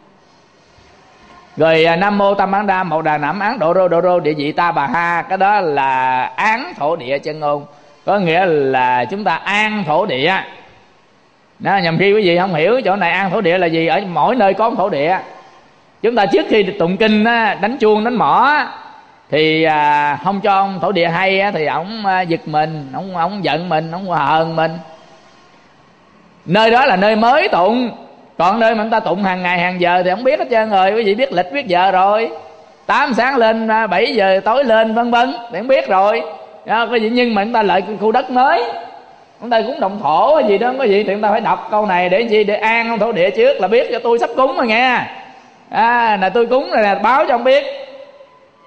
Rồi nam mô tam bán đa mậu đà nẵm án độ rô địa vị ta bà ha, cái đó là án thổ địa chân ngôn, có nghĩa là chúng ta an thổ địa đó. Nhầm khi quý vị không hiểu chỗ này an thổ địa là gì, ở mỗi nơi có một thổ địa. Chúng ta trước khi tụng kinh đánh chuông đánh mõ thì không cho ông thổ địa hay thì ổng giật mình, ổng giận mình, ổng hờn mình. Nơi đó là nơi mới tụng, còn nơi mà người ta tụng hàng ngày hàng giờ thì không biết hết trơn rồi. Quý vị biết lịch biết giờ rồi, 8 sáng lên 7 giờ tối lên vân vân thì không biết rồi đó, có gì. Nhưng mà người ta lợi khu đất mới, người ta cũng động thổ hay gì đó có gì, thì người ta phải đọc câu này để chi, để an ông thổ địa trước là biết cho tôi sắp cúng rồi nghe. Là tôi cúng rồi nè, báo cho ông biết.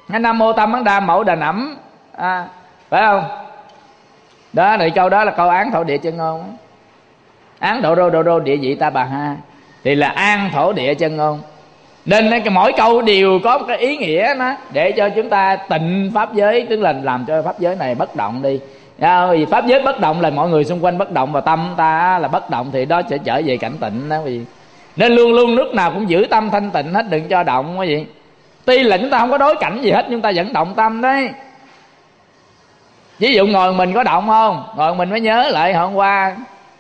Nam mô Tam Ấn Đa Mẫu Đà Nẵm, phải không? Đó, thì câu đó là câu án thổ địa chân ngôn. Án độ đô địa vị ta bà ha, thì là an thổ địa chân ngôn. Nên cái mỗi câu đều có một cái ý nghĩa đó, để cho chúng ta tịnh pháp giới, tức là làm cho pháp giới này bất động đi. Vì pháp giới bất động là mọi người xung quanh bất động, và tâm ta là bất động, thì đó sẽ trở về cảnh tịnh đó quý vị. Nên luôn luôn lúc nào cũng giữ tâm thanh tịnh hết, đừng cho động quý vị. Tuy là chúng ta không có đối cảnh gì hết, chúng ta vẫn động tâm đấy. Ví dụ ngồi mình có động không? Ngồi mình mới nhớ lại hôm qua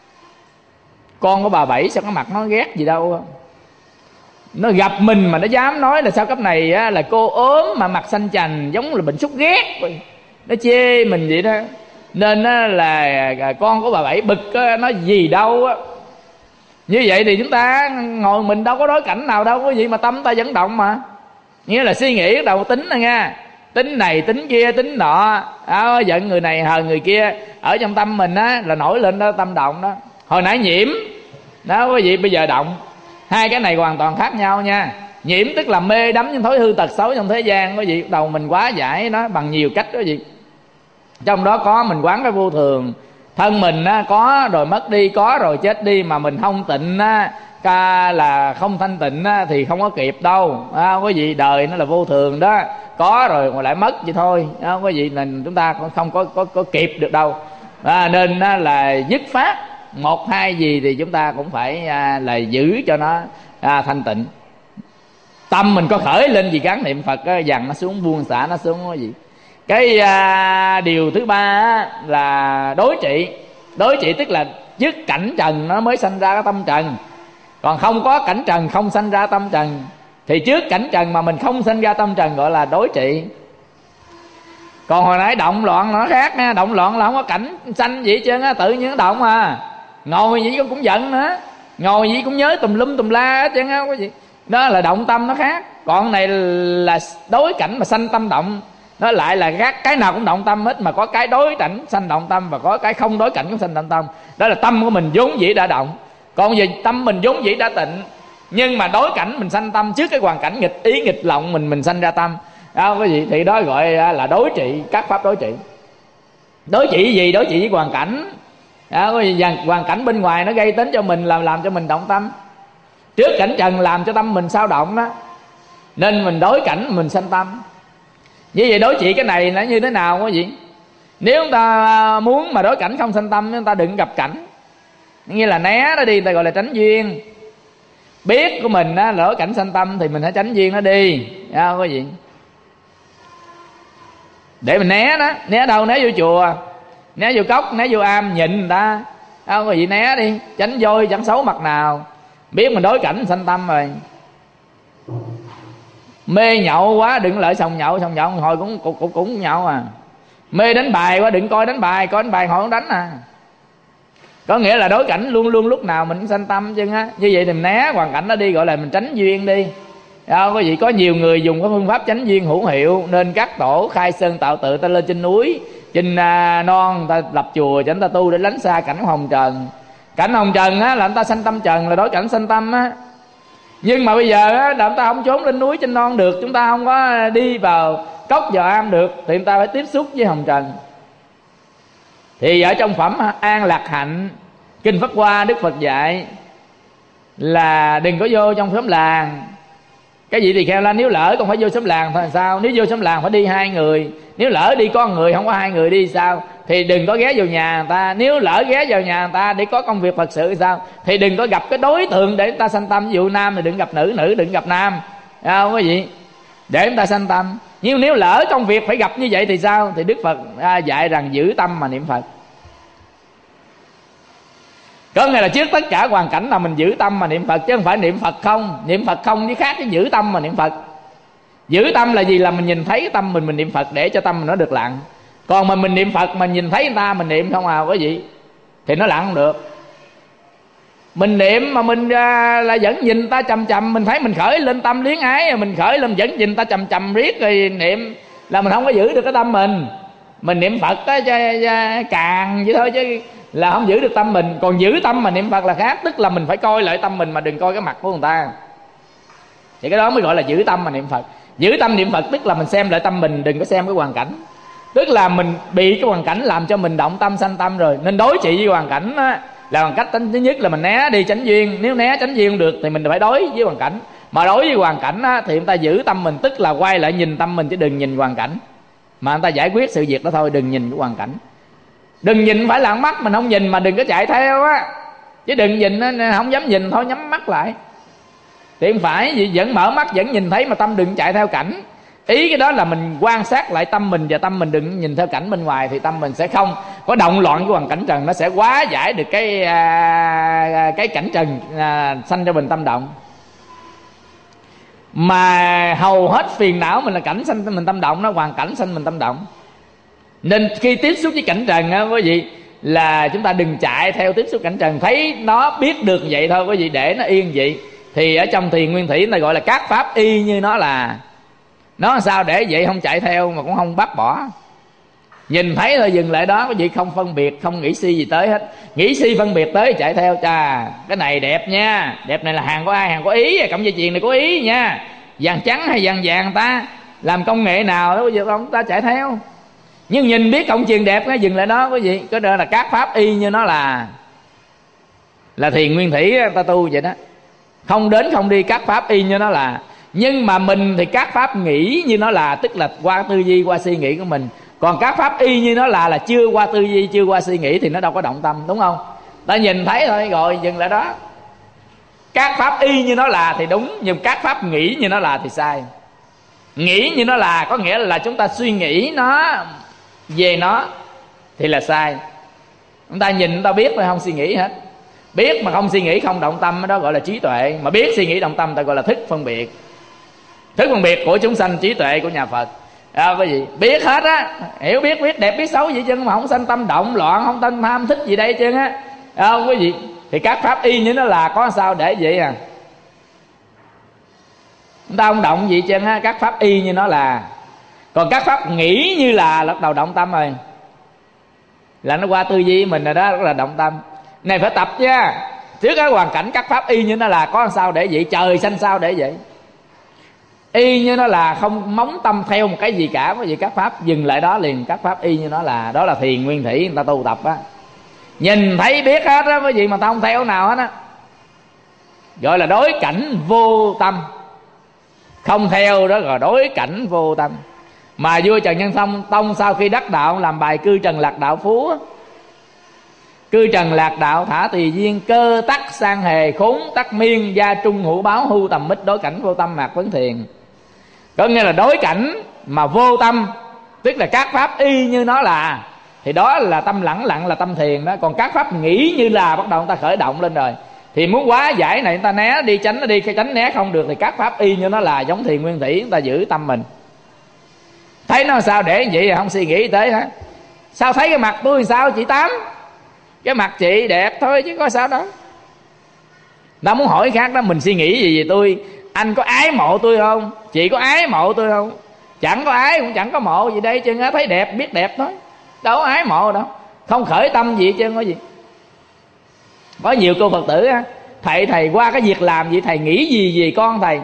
con của bà Bảy sao có mặt nó ghét gì đâu. Nó gặp mình mà nó dám nói là sao cấp này á, là cô ốm mà mặt xanh chành giống là bệnh sốt ghét. Nó chê mình vậy đó. Nên á, là con của bà Bảy bực á, nói gì đâu á. Như vậy thì chúng ta ngồi mình đâu có đối cảnh nào đâu, có gì mà tâm ta vẫn động mà. Nghĩa là suy nghĩ đầu tính nè nha, tính này tính kia tính nọ, giận người này hờn người kia, ở trong tâm mình á là nổi lên đó, tâm động đó. Hồi nãy nhiễm đó quý vị, bây giờ động. Hai cái này hoàn toàn khác nhau nha. Nhiễm tức là mê đắm những thói hư tật xấu trong thế gian, quý vị. Đầu mình quá giải nó bằng nhiều cách đó quý vị. Trong đó có mình quán cái vô thường. Thân mình á, có rồi mất đi, có rồi chết đi, mà mình không tịnh á, là không thanh tịnh á, thì không có kịp đâu. Quý vị, đời nó là vô thường đó. Có rồi mà lại mất vậy thôi. Quý vị, nên chúng ta không có kịp được đâu. Nên á, là dứt phát một hai gì thì chúng ta cũng phải là giữ cho nó thanh tịnh. Tâm mình có khởi lên gì gắn niệm Phật á, dằn nó xuống, buông xả nó xuống cái gì. Cái điều thứ ba là đối trị. Đối trị tức là dứt cảnh trần nó mới sanh ra cái tâm trần. Còn không có cảnh trần không sanh ra tâm trần. Thì trước cảnh trần mà mình không sanh ra tâm trần gọi là đối trị. Còn hồi nãy động loạn nó khác nha. Động loạn là không có cảnh sanh gì hết trơn á, tự nhiên động à. Ngồi gì cũng giận nữa, ngồi gì cũng nhớ tùm lum tùm la hết trơn á quý vị. Đó là động tâm nó khác. Còn này là đối cảnh mà sanh tâm động. Nó lại là khác, cái nào cũng động tâm hết, mà có cái đối cảnh sanh động tâm, và có cái không đối cảnh cũng sanh động tâm. Đó là tâm của mình vốn dĩ đã động. Còn về tâm mình vốn dĩ đã tịnh, nhưng mà đối cảnh mình sanh tâm, trước cái hoàn cảnh nghịch ý nghịch lòng mình sanh ra tâm. Đó quý vị, thì đó gọi là đối trị, các pháp đối trị. Đối trị gì? Đối trị với hoàn cảnh. Hoàn cảnh bên ngoài nó gây tính cho mình, làm cho mình động tâm. Trước cảnh trần làm cho tâm mình sao động đó, nên mình đối cảnh mình sanh tâm. Như vậy đối trị cái này là như thế nào quý vị? Nếu chúng ta muốn mà đối cảnh không sanh tâm, chúng ta đừng gặp cảnh, như là né nó đi, người ta gọi là tránh duyên. Biết của mình á, là đối cảnh sanh tâm thì mình hãy tránh duyên nó đi, quý vị. Để mình né đó. Né đâu? Né vô chùa, né vô cốc, né vô am, nhịn người ta, quý vị, né đi, tránh voi chẳng xấu mặt nào. Biết mình đối cảnh sanh tâm rồi. Mê nhậu quá đừng lại sòng nhậu hồi cũng nhậu à. Mê đánh bài quá đừng coi đánh bài, coi đánh bài hồi không đánh à. Có nghĩa là đối cảnh luôn luôn lúc nào mình cũng sanh tâm chứ á. Như vậy thì mình né hoàn cảnh đó đi, gọi là mình tránh duyên đi. Quý vị, có nhiều người dùng cái phương pháp tránh duyên hữu hiệu, nên các tổ khai sơn tạo tự, ta lên trên núi trên non, ta lập chùa cho ta tu để lánh xa cảnh hồng trần. Cảnh hồng trần á là người ta sanh tâm trần, là đối cảnh sanh tâm á. Nhưng mà bây giờ á, là chúng ta không trốn lên núi trên non được, chúng ta không có đi vào cốc vào am được, thì chúng ta phải tiếp xúc với hồng trần. Thì ở trong phẩm An Lạc Hạnh, Kinh Pháp Hoa, Đức Phật dạy là đừng có vô trong xóm làng. Cái gì thì khéo là nếu lỡ còn phải vô xóm làng thôi sao? Nếu vô xóm làng phải đi 2 người. Nếu lỡ đi có 1 người không có 2 người đi sao? Thì đừng có ghé vào nhà người ta. Nếu lỡ ghé vào nhà người ta để có công việc Phật sự sao? Thì đừng có gặp cái đối tượng để người ta sanh tâm. Ví dụ nam thì đừng gặp nữ, nữ đừng gặp nam, không có gì, để người ta sanh tâm. Nhưng nếu lỡ công việc phải gặp như vậy thì sao? Thì Đức Phật dạy rằng giữ tâm mà niệm Phật. Có nghĩa là trước tất cả hoàn cảnh là mình giữ tâm mà niệm Phật, chứ không phải niệm Phật không. Niệm Phật không với khác với giữ tâm mà niệm Phật. Giữ tâm là gì? Là mình nhìn thấy cái tâm mình niệm Phật để cho tâm mình nó được lặng. Còn mà mình niệm Phật mà nhìn thấy người ta mình niệm không à quý vị, thì nó lặng không được. Mình niệm mà mình là vẫn nhìn người ta chầm chầm, mình thấy mình khởi lên tâm luyến ái, mình khởi lên vẫn nhìn người ta chầm chầm riết rồi niệm, là mình không có giữ được cái tâm mình. Mình niệm Phật á càng vậy thôi chứ là không giữ được tâm mình. Còn giữ tâm mà niệm Phật là khác, tức là mình phải coi lại tâm mình mà đừng coi cái mặt của người ta. Thì cái đó mới gọi là giữ tâm mà niệm Phật. Giữ tâm niệm Phật tức là mình xem lại tâm mình, đừng có xem cái hoàn cảnh. Tức là mình bị cái hoàn cảnh làm cho mình động tâm sanh tâm rồi, nên đối trị với hoàn cảnh á, là bằng cách thứ nhất là mình né đi chánh duyên. Nếu né chánh duyên không được thì mình phải đối với hoàn cảnh. Mà đối với hoàn cảnh á, thì người ta giữ tâm mình, tức là quay lại nhìn tâm mình chứ đừng nhìn hoàn cảnh. Mà người ta giải quyết sự việc đó thôi, đừng nhìn cái hoàn cảnh. Đừng nhìn phải là mắt mình không nhìn, mà đừng có chạy theo á. Chứ đừng nhìn, không dám nhìn thôi nhắm mắt lại. Thì không phải gì, vẫn mở mắt vẫn nhìn thấy mà tâm đừng chạy theo cảnh. Ý cái đó là mình quan sát lại tâm mình, và tâm mình đừng nhìn theo cảnh bên ngoài, thì tâm mình sẽ không có động loạn với hoàn cảnh trần. Nó sẽ hóa giải được cái cảnh trần sanh cho mình tâm động. Mà hầu hết phiền não mình là cảnh sanh mình tâm động, nó hoàn cảnh sanh mình tâm động. Nên khi tiếp xúc với cảnh trần á quý vị, là chúng ta đừng chạy theo tiếp xúc cảnh trần. Thấy nó biết được vậy thôi quý vị, để nó yên vậy. Thì ở trong Thiền Nguyên Thủy người ta gọi là các pháp y như nó là. Nó sao để vậy, không chạy theo mà cũng không bác bỏ. Nhìn thấy thôi dừng lại đó quý vị, không phân biệt, không nghĩ si gì tới hết. Nghĩ si phân biệt tới chạy theo, chà cái này đẹp nha, đẹp này là hàng của ai, hàng có ý, cọng dây chuyền này có ý nha, vàng trắng hay vàng vàng ta làm công nghệ nào đó quý vị, không ta chạy theo. Nhưng nhìn biết cọng chuyền đẹp cái dừng lại đó quý vị. Cái đó là các pháp y như nó là Thiền Nguyên Thủy ta tu vậy đó. Không đến không đi, các pháp y như nó là. Nhưng mà mình thì các pháp nghĩ như nó là, tức là qua tư duy, qua suy nghĩ của mình. Còn các pháp y như nó là chưa qua tư duy, chưa qua suy nghĩ thì nó đâu có động tâm, đúng không? Ta nhìn thấy thôi rồi dừng lại đó. Các pháp y như nó là thì đúng, nhưng các pháp nghĩ như nó là thì sai. Nghĩ như nó là có nghĩa là chúng ta suy nghĩ nó về nó thì là sai. Chúng ta nhìn chúng ta biết mà không suy nghĩ hết. Biết mà không suy nghĩ, không động tâm, đó gọi là trí tuệ. Mà biết suy nghĩ động tâm ta gọi là thức phân biệt. Thức phân biệt của chúng sanh, trí tuệ của nhà Phật. Cái gì biết hết á, hiểu biết đẹp biết xấu vậy chứ, mà không sanh tâm động loạn, không tâm tham thích gì đây chứ á. Cái gì thì các pháp y như nó là, có sao để vậy à. Chúng ta không động gì chứ á, các pháp y như nó là. Còn các pháp nghĩ như là bắt đầu động tâm rồi, là nó qua tư duy mình rồi đó, là động tâm. Này phải tập nha. Trước cái hoàn cảnh các pháp y như nó là, có sao để vậy, trời xanh sao để vậy. Y như nó là, không móng tâm theo một cái gì cả. Cái gì các pháp dừng lại đó liền, các pháp y như nó là. Đó là Thiền Nguyên Thủy người ta tu tập á. Nhìn thấy biết hết á, cái gì mà ta không theo nào hết á, gọi là đối cảnh vô tâm. Không theo đó rồi đối cảnh vô tâm. Mà vua Trần Nhân Tông sau khi đắc đạo làm bài cư trần lạc đạo phú á. Cư trần lạc đạo thả tùy duyên, cơ tắc sang hề, khốn tắc miên, gia trung hữu báo, hưu tầm mít, đối cảnh vô tâm mạc vấn thiền. Có nghĩa là đối cảnh mà vô tâm, tức là các pháp y như nó là, thì đó là tâm lẳng lặng, là tâm thiền đó. Còn các pháp nghĩ như là, bắt đầu người ta khởi động lên rồi. Thì muốn hóa giải này, người ta né đi, tránh nó đi. Khi tránh né không được thì các pháp y như nó là, giống Thiền Nguyên Thủy, người ta giữ tâm mình. Thấy nó sao để vậy, không suy nghĩ tới hả? Sao thấy cái mặt tôi sao chị Tám? Cái mặt chị đẹp thôi chứ có sao đâu. Ta muốn hỏi khác đó, mình suy nghĩ gì về tôi? Anh có ái mộ tôi không? Chị có ái mộ tôi không? Chẳng có ái cũng chẳng có mộ gì đây chứ, thấy đẹp biết đẹp thôi, đâu có ái mộ đâu, không khởi tâm gì chứ có gì. Có nhiều cô Phật tử á, thầy qua cái việc làm gì thầy nghĩ gì về con thầy?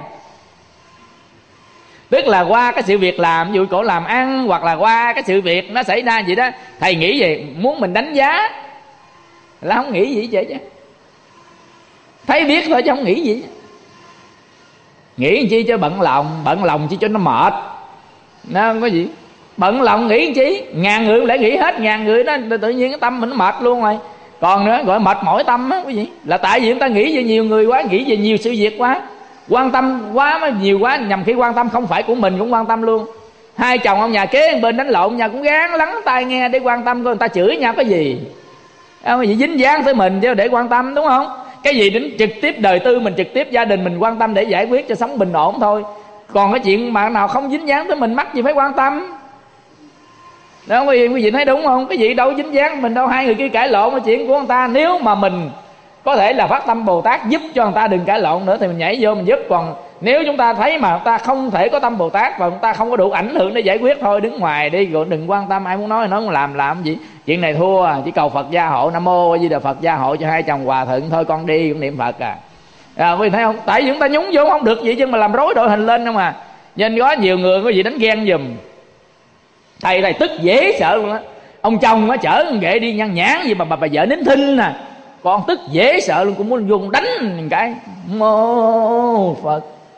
Tức là qua cái sự việc làm, ví dụ cổ làm ăn, hoặc là qua cái sự việc nó xảy ra gì đó, thầy nghĩ gì? Muốn mình đánh giá, là không nghĩ gì vậy chứ. Thấy biết thôi chứ không nghĩ gì. Nghĩ chi cho bận lòng chi cho nó mệt. Nó không có gì. Bận lòng nghĩ chi? Ngàn người lại nghĩ hết, ngàn người đó tự nhiên cái tâm mình nó mệt luôn rồi. Còn nữa gọi mệt mỏi tâm á quý vị, là tại vì chúng ta nghĩ về nhiều người quá, nghĩ về nhiều sự việc quá, quan tâm quá mà nhiều quá, nhằm khi quan tâm không phải của mình cũng quan tâm luôn. Hai chồng ông nhà kế bên đánh lộn nhau cũng gán lắng tai nghe để quan tâm coi người ta chửi nhau cái gì. Cái gì dính dáng tới mình chứ để quan tâm, đúng không? Cái gì đến trực tiếp đời tư mình, trực tiếp gia đình mình quan tâm để giải quyết cho sống bình ổn thôi. Còn cái chuyện mà nào không dính dáng tới mình mắc gì phải quan tâm. Đó không? Quý vị thấy đúng không? Cái gì đâu dính dáng mình đâu. Hai người kia cãi lộn cái chuyện của người ta, nếu mà mình có thể là phát tâm Bồ Tát giúp cho người ta đừng cãi lộn nữa thì mình nhảy vô mình giúp. Còn nếu chúng ta thấy mà người ta không thể có tâm Bồ Tát và người ta không có đủ ảnh hưởng để giải quyết, thôi đứng ngoài đi rồi đừng quan tâm. Ai muốn nói thì nói, không làm gì. Chuyện này thua, chỉ cầu Phật gia hộ, Nam Mô A Di Đà Phật gia hộ cho hai chồng hòa thuận thôi, con đi cũng niệm Phật à. Quý vị thấy không? Tại vì chúng ta nhúng vô không được vậy chứ mà làm rối đội hình lên không à. Nên có nhiều người có gì đánh ghen giùm. Thầy tức dễ sợ luôn á. Ông chồng á chở con ghệ đi nhăn nhãn gì mà bà vợ nín thinh nè, con tức dễ sợ luôn, cũng muốn vô đánh một cái. Mô Phật.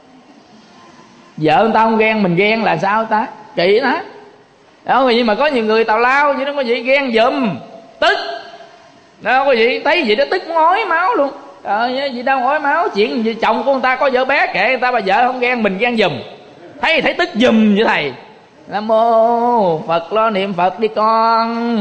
Vợ người ta không ghen, mình ghen là sao ta? Kỳ đó. Đó, vậy mà có nhiều người tào lao vậy đó, có gì ghen giùm, tức. Đó, có gì thấy gì đó tức muốn ói máu luôn. Gì đâu ói máu, chuyện gì chồng của người ta có vợ bé kệ người ta, bà vợ không ghen, mình ghen giùm. Thấy tức giùm vậy thầy. Nam mô Phật, lo niệm Phật đi con.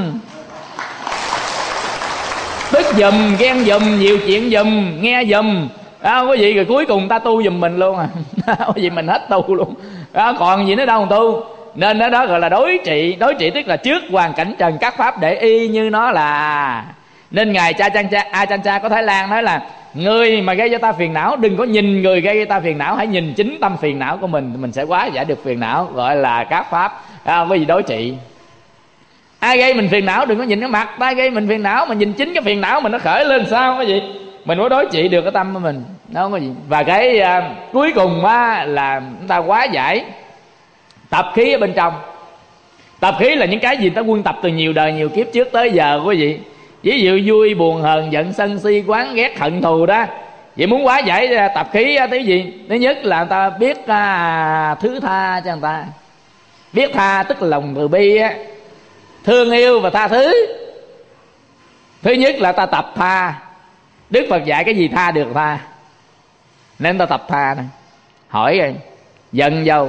Tức giùm, ghen giùm, nhiều chuyện giùm, nghe giùm. Đó, có gì rồi cuối cùng ta tu giùm mình luôn à. Có gì mình hết tu luôn. Đó, còn gì nữa đâu mà tu. Nên đó gọi là đối trị. Đối trị tức là trước hoàn cảnh trần các pháp để y như nó là. Nên ngài Ajahn có Thái Lan nói là người mà gây cho ta phiền não, đừng có nhìn người gây cho ta phiền não, hãy nhìn chính tâm phiền não của mình sẽ hóa giải được phiền não. Gọi là các pháp. Có gì đối trị. Ai gây mình phiền não đừng có nhìn cái mặt, ta gây mình phiền não mà nhìn chính cái phiền não mình nó khởi lên sao cái gì. Mình có đối trị được cái tâm của mình. Nó không có gì. Và cái cuối cùng á, là chúng ta hóa giải tập khí ở bên trong. Tập khí là những cái gì ta quân tập từ nhiều đời nhiều kiếp trước tới giờ quý vị. Ví dụ vui buồn hờn giận sân si quán ghét hận thù đó. Vậy muốn hóa giải tập khí cái gì? Thứ nhất là người ta biết thứ tha cho người ta. Biết tha tức là lòng từ bi á, thương yêu và tha thứ. Thứ nhất là ta tập tha. Đức Phật dạy cái gì tha được tha, nên ta tập tha này. Hỏi rồi, giận dâu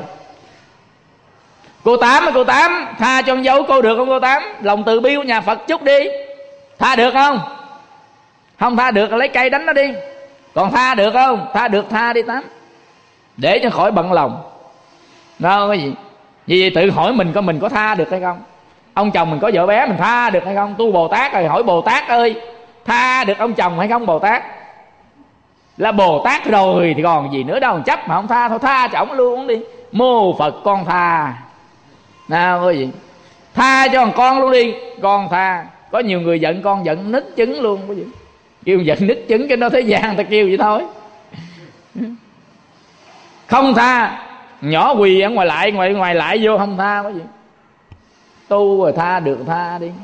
cô Tám tha cho con dâu cô được không cô Tám? Lòng từ bi của nhà Phật chút đi. Tha được không? Không tha được lấy cây đánh nó đi. Còn tha được không? Tha được tha đi Tám, để cho khỏi bận lòng. Đó cái gì? Vì tự hỏi mình coi mình có tha được hay không. Ông chồng mình có vợ bé mình tha được hay không? Tu Bồ Tát rồi hỏi Bồ Tát ơi, tha được ông chồng hay không Bồ Tát? Là Bồ Tát rồi thì còn gì nữa đâu, chấp mà không tha, thôi tha cho ổng luôn đi. Mô Phật con tha. Nào có gì? Tha cho con luôn đi, con tha. Có nhiều người giận con giận nứt trứng luôn có gì. Kêu giận nứt trứng cái nó thế gian người ta kêu vậy thôi. Không tha, nhỏ quỳ ở ngoài lại vô không tha có gì. Tu rồi tha được tha đi.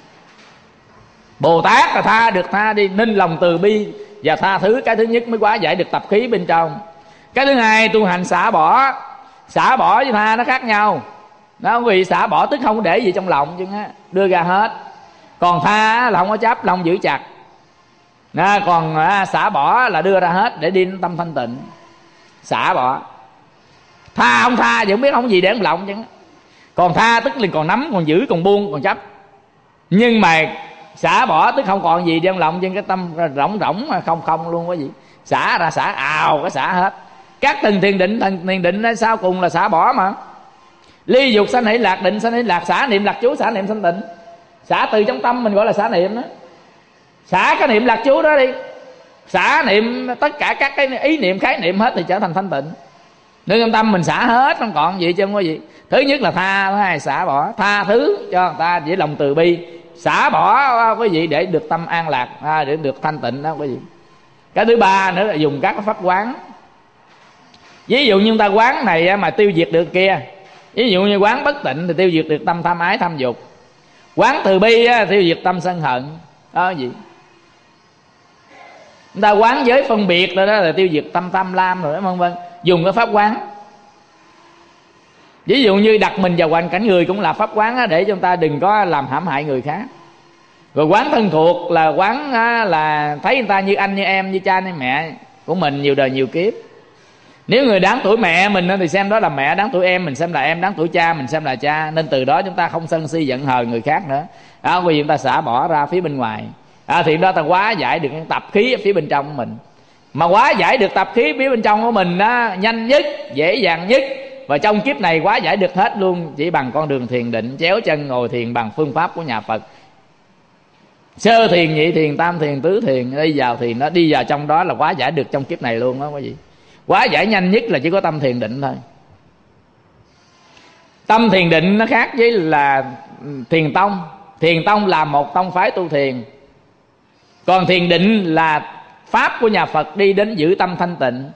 Bồ Tát là tha được tha đi. Nên lòng từ bi và tha thứ, cái thứ nhất mới hóa giải được tập khí bên trong. Cái thứ hai tu hành xả bỏ. Xả bỏ với tha nó khác nhau. Đó, vì xả bỏ tức không để gì trong lòng chứ á, đưa ra hết. Còn tha là không có chấp, lòng giữ chặt. Còn xả bỏ là đưa ra hết để đi tâm thanh tịnh. Xả bỏ. Tha không tha thì không biết không gì để trong lòng chứ. Còn tha tức là còn nắm, còn giữ, còn buông, còn chấp. Nhưng mà xả bỏ tức không còn gì trong lòng, trên cái tâm rỗng không luôn có gì. Xả ra xả ào cái xả hết. Các tầng thiền định sau cùng là xả bỏ mà. Ly dục sanh hỷ lạc, định sanh hỷ lạc, xả niệm lạc chú, xả niệm sanh tịnh. Xả từ trong tâm mình gọi là xả niệm đó. Xả cái niệm lạc chú đó đi. Xả niệm tất cả các cái ý niệm khái niệm hết thì trở thành thanh tịnh. Nên trong tâm mình xả hết, không còn gì chứ không có gì. Thứ nhất là tha, thứ hai xả bỏ. Tha thứ cho người ta với lòng từ bi. Xả bỏ cái gì để được tâm an lạc, để được thanh tịnh đó cái gì. Cái thứ ba nữa là dùng các pháp quán. Ví dụ như ta quán này mà tiêu diệt được kia. Ví dụ như quán bất tịnh thì tiêu diệt được tâm tham ái tham dục. Quán từ bi tiêu diệt tâm sân hận. Đó gì. Người ta quán giới phân biệt rồi đó là tiêu diệt tâm tham lam rồi vân vân. Dùng cái pháp quán. Ví dụ như đặt mình vào hoàn cảnh người cũng là pháp quán để cho người ta đừng có làm hãm hại người khác. Rồi quán thân thuộc là quán là thấy người ta như anh như em, như cha như mẹ của mình nhiều đời nhiều kiếp. Nếu người đáng tuổi mẹ mình thì xem đó là mẹ, đáng tuổi em mình xem là em, đáng tuổi cha mình xem là cha. Nên từ đó chúng ta không sân si giận hờn người khác nữa. Vì chúng ta xả bỏ ra phía bên ngoài. Thì đó ta hóa giải được cái tập khí ở phía bên trong của mình. Mà hóa giải được tập khí phía bên trong của mình nhanh nhất, dễ dàng nhất, và trong kiếp này hóa giải được hết luôn, chỉ bằng con đường thiền định, chéo chân ngồi thiền bằng phương pháp của nhà Phật. Sơ thiền, nhị thiền, tam thiền, tứ thiền, đi vào thiền nó đi vào trong đó là hóa giải được trong kiếp này luôn đó quý vị. Hóa giải nhanh nhất là chỉ có tâm thiền định thôi. Tâm thiền định nó khác với là thiền tông. Thiền tông là một tông phái tu thiền. Còn thiền định là pháp của nhà Phật đi đến giữ tâm thanh tịnh.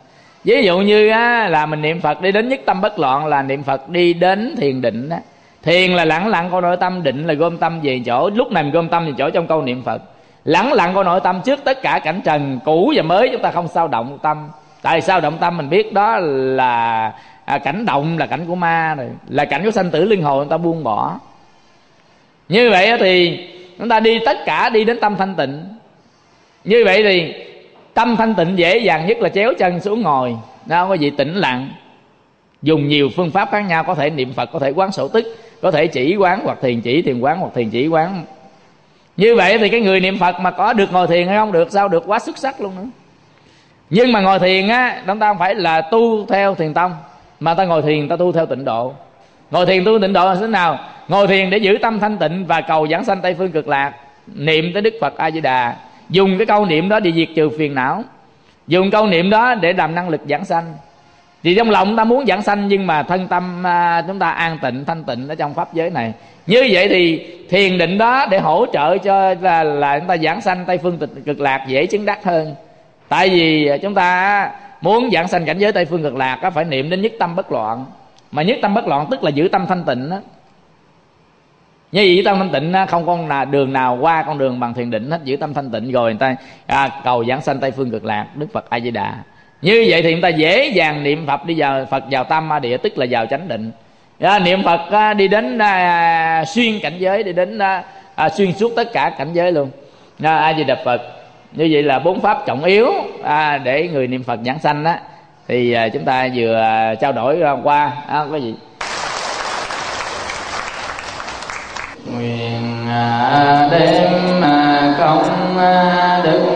Ví dụ như là mình niệm Phật đi đến nhất tâm bất loạn là niệm Phật đi đến thiền định đó. Thiền là lẳng lặng coi nội tâm, định là gom tâm về chỗ. Lúc này mình gom tâm về chỗ trong câu niệm Phật. Lẳng lặng coi nội tâm trước tất cả cảnh trần cũ và mới, chúng ta không sao động tâm. Tại sao động tâm? Mình biết đó là cảnh động, là cảnh của ma rồi, là cảnh của sanh tử luân hồi, người ta buông bỏ. Như vậy thì chúng ta đi tất cả đi đến tâm thanh tịnh. Như vậy thì tâm thanh tịnh dễ dàng nhất là chéo chân xuống ngồi, đâu có gì, tĩnh lặng. Dùng nhiều phương pháp khác nhau, có thể niệm Phật, có thể quán sổ tức, có thể chỉ quán hoặc thiền chỉ thiền quán hoặc thiền chỉ quán. Như vậy thì cái người niệm Phật mà có được ngồi thiền hay không được? Sao được? Quá xuất sắc luôn nữa. Nhưng mà ngồi thiền chúng ta không phải là tu theo thiền tông, mà ta ngồi thiền ta tu theo tịnh độ. Ngồi thiền tu tịnh độ là thế nào? Ngồi thiền để giữ tâm thanh tịnh và cầu giảng sanh Tây Phương Cực Lạc, niệm tới Đức Phật A Di Đà, dùng cái câu niệm đó để diệt trừ phiền não, dùng câu niệm đó để làm năng lực giảng sanh. Thì trong lòng ta muốn giảng sanh, nhưng mà thân tâm chúng ta an tịnh thanh tịnh ở trong pháp giới này. Như vậy thì thiền định đó để hỗ trợ cho là chúng ta giảng sanh Tây Phương Cực Lạc dễ chứng đắc hơn. Tại vì chúng ta muốn giảng sanh cảnh giới Tây Phương Cực Lạc phải niệm đến nhất tâm bất loạn. Mà nhất tâm bất loạn tức là giữ tâm thanh tịnh đó. Như vậy giữ tâm thanh tịnh không con đường nào qua con đường bằng thiền định hết. Giữ tâm thanh tịnh rồi người ta cầu giảng sanh Tây Phương Cực Lạc, Đức Phật A Di Đà. Như vậy thì người ta dễ dàng niệm Phật đi vào Phật vào tam ma địa, tức là vào chánh định. Niệm Phật đi đến xuyên cảnh giới, đi đến xuyên suốt tất cả cảnh giới luôn. A Di Đà Phật. Như vậy là 4 pháp trọng yếu để người niệm Phật giảng sanh đó. Thì chúng ta vừa trao đổi qua có gì? Nguyện đem công đức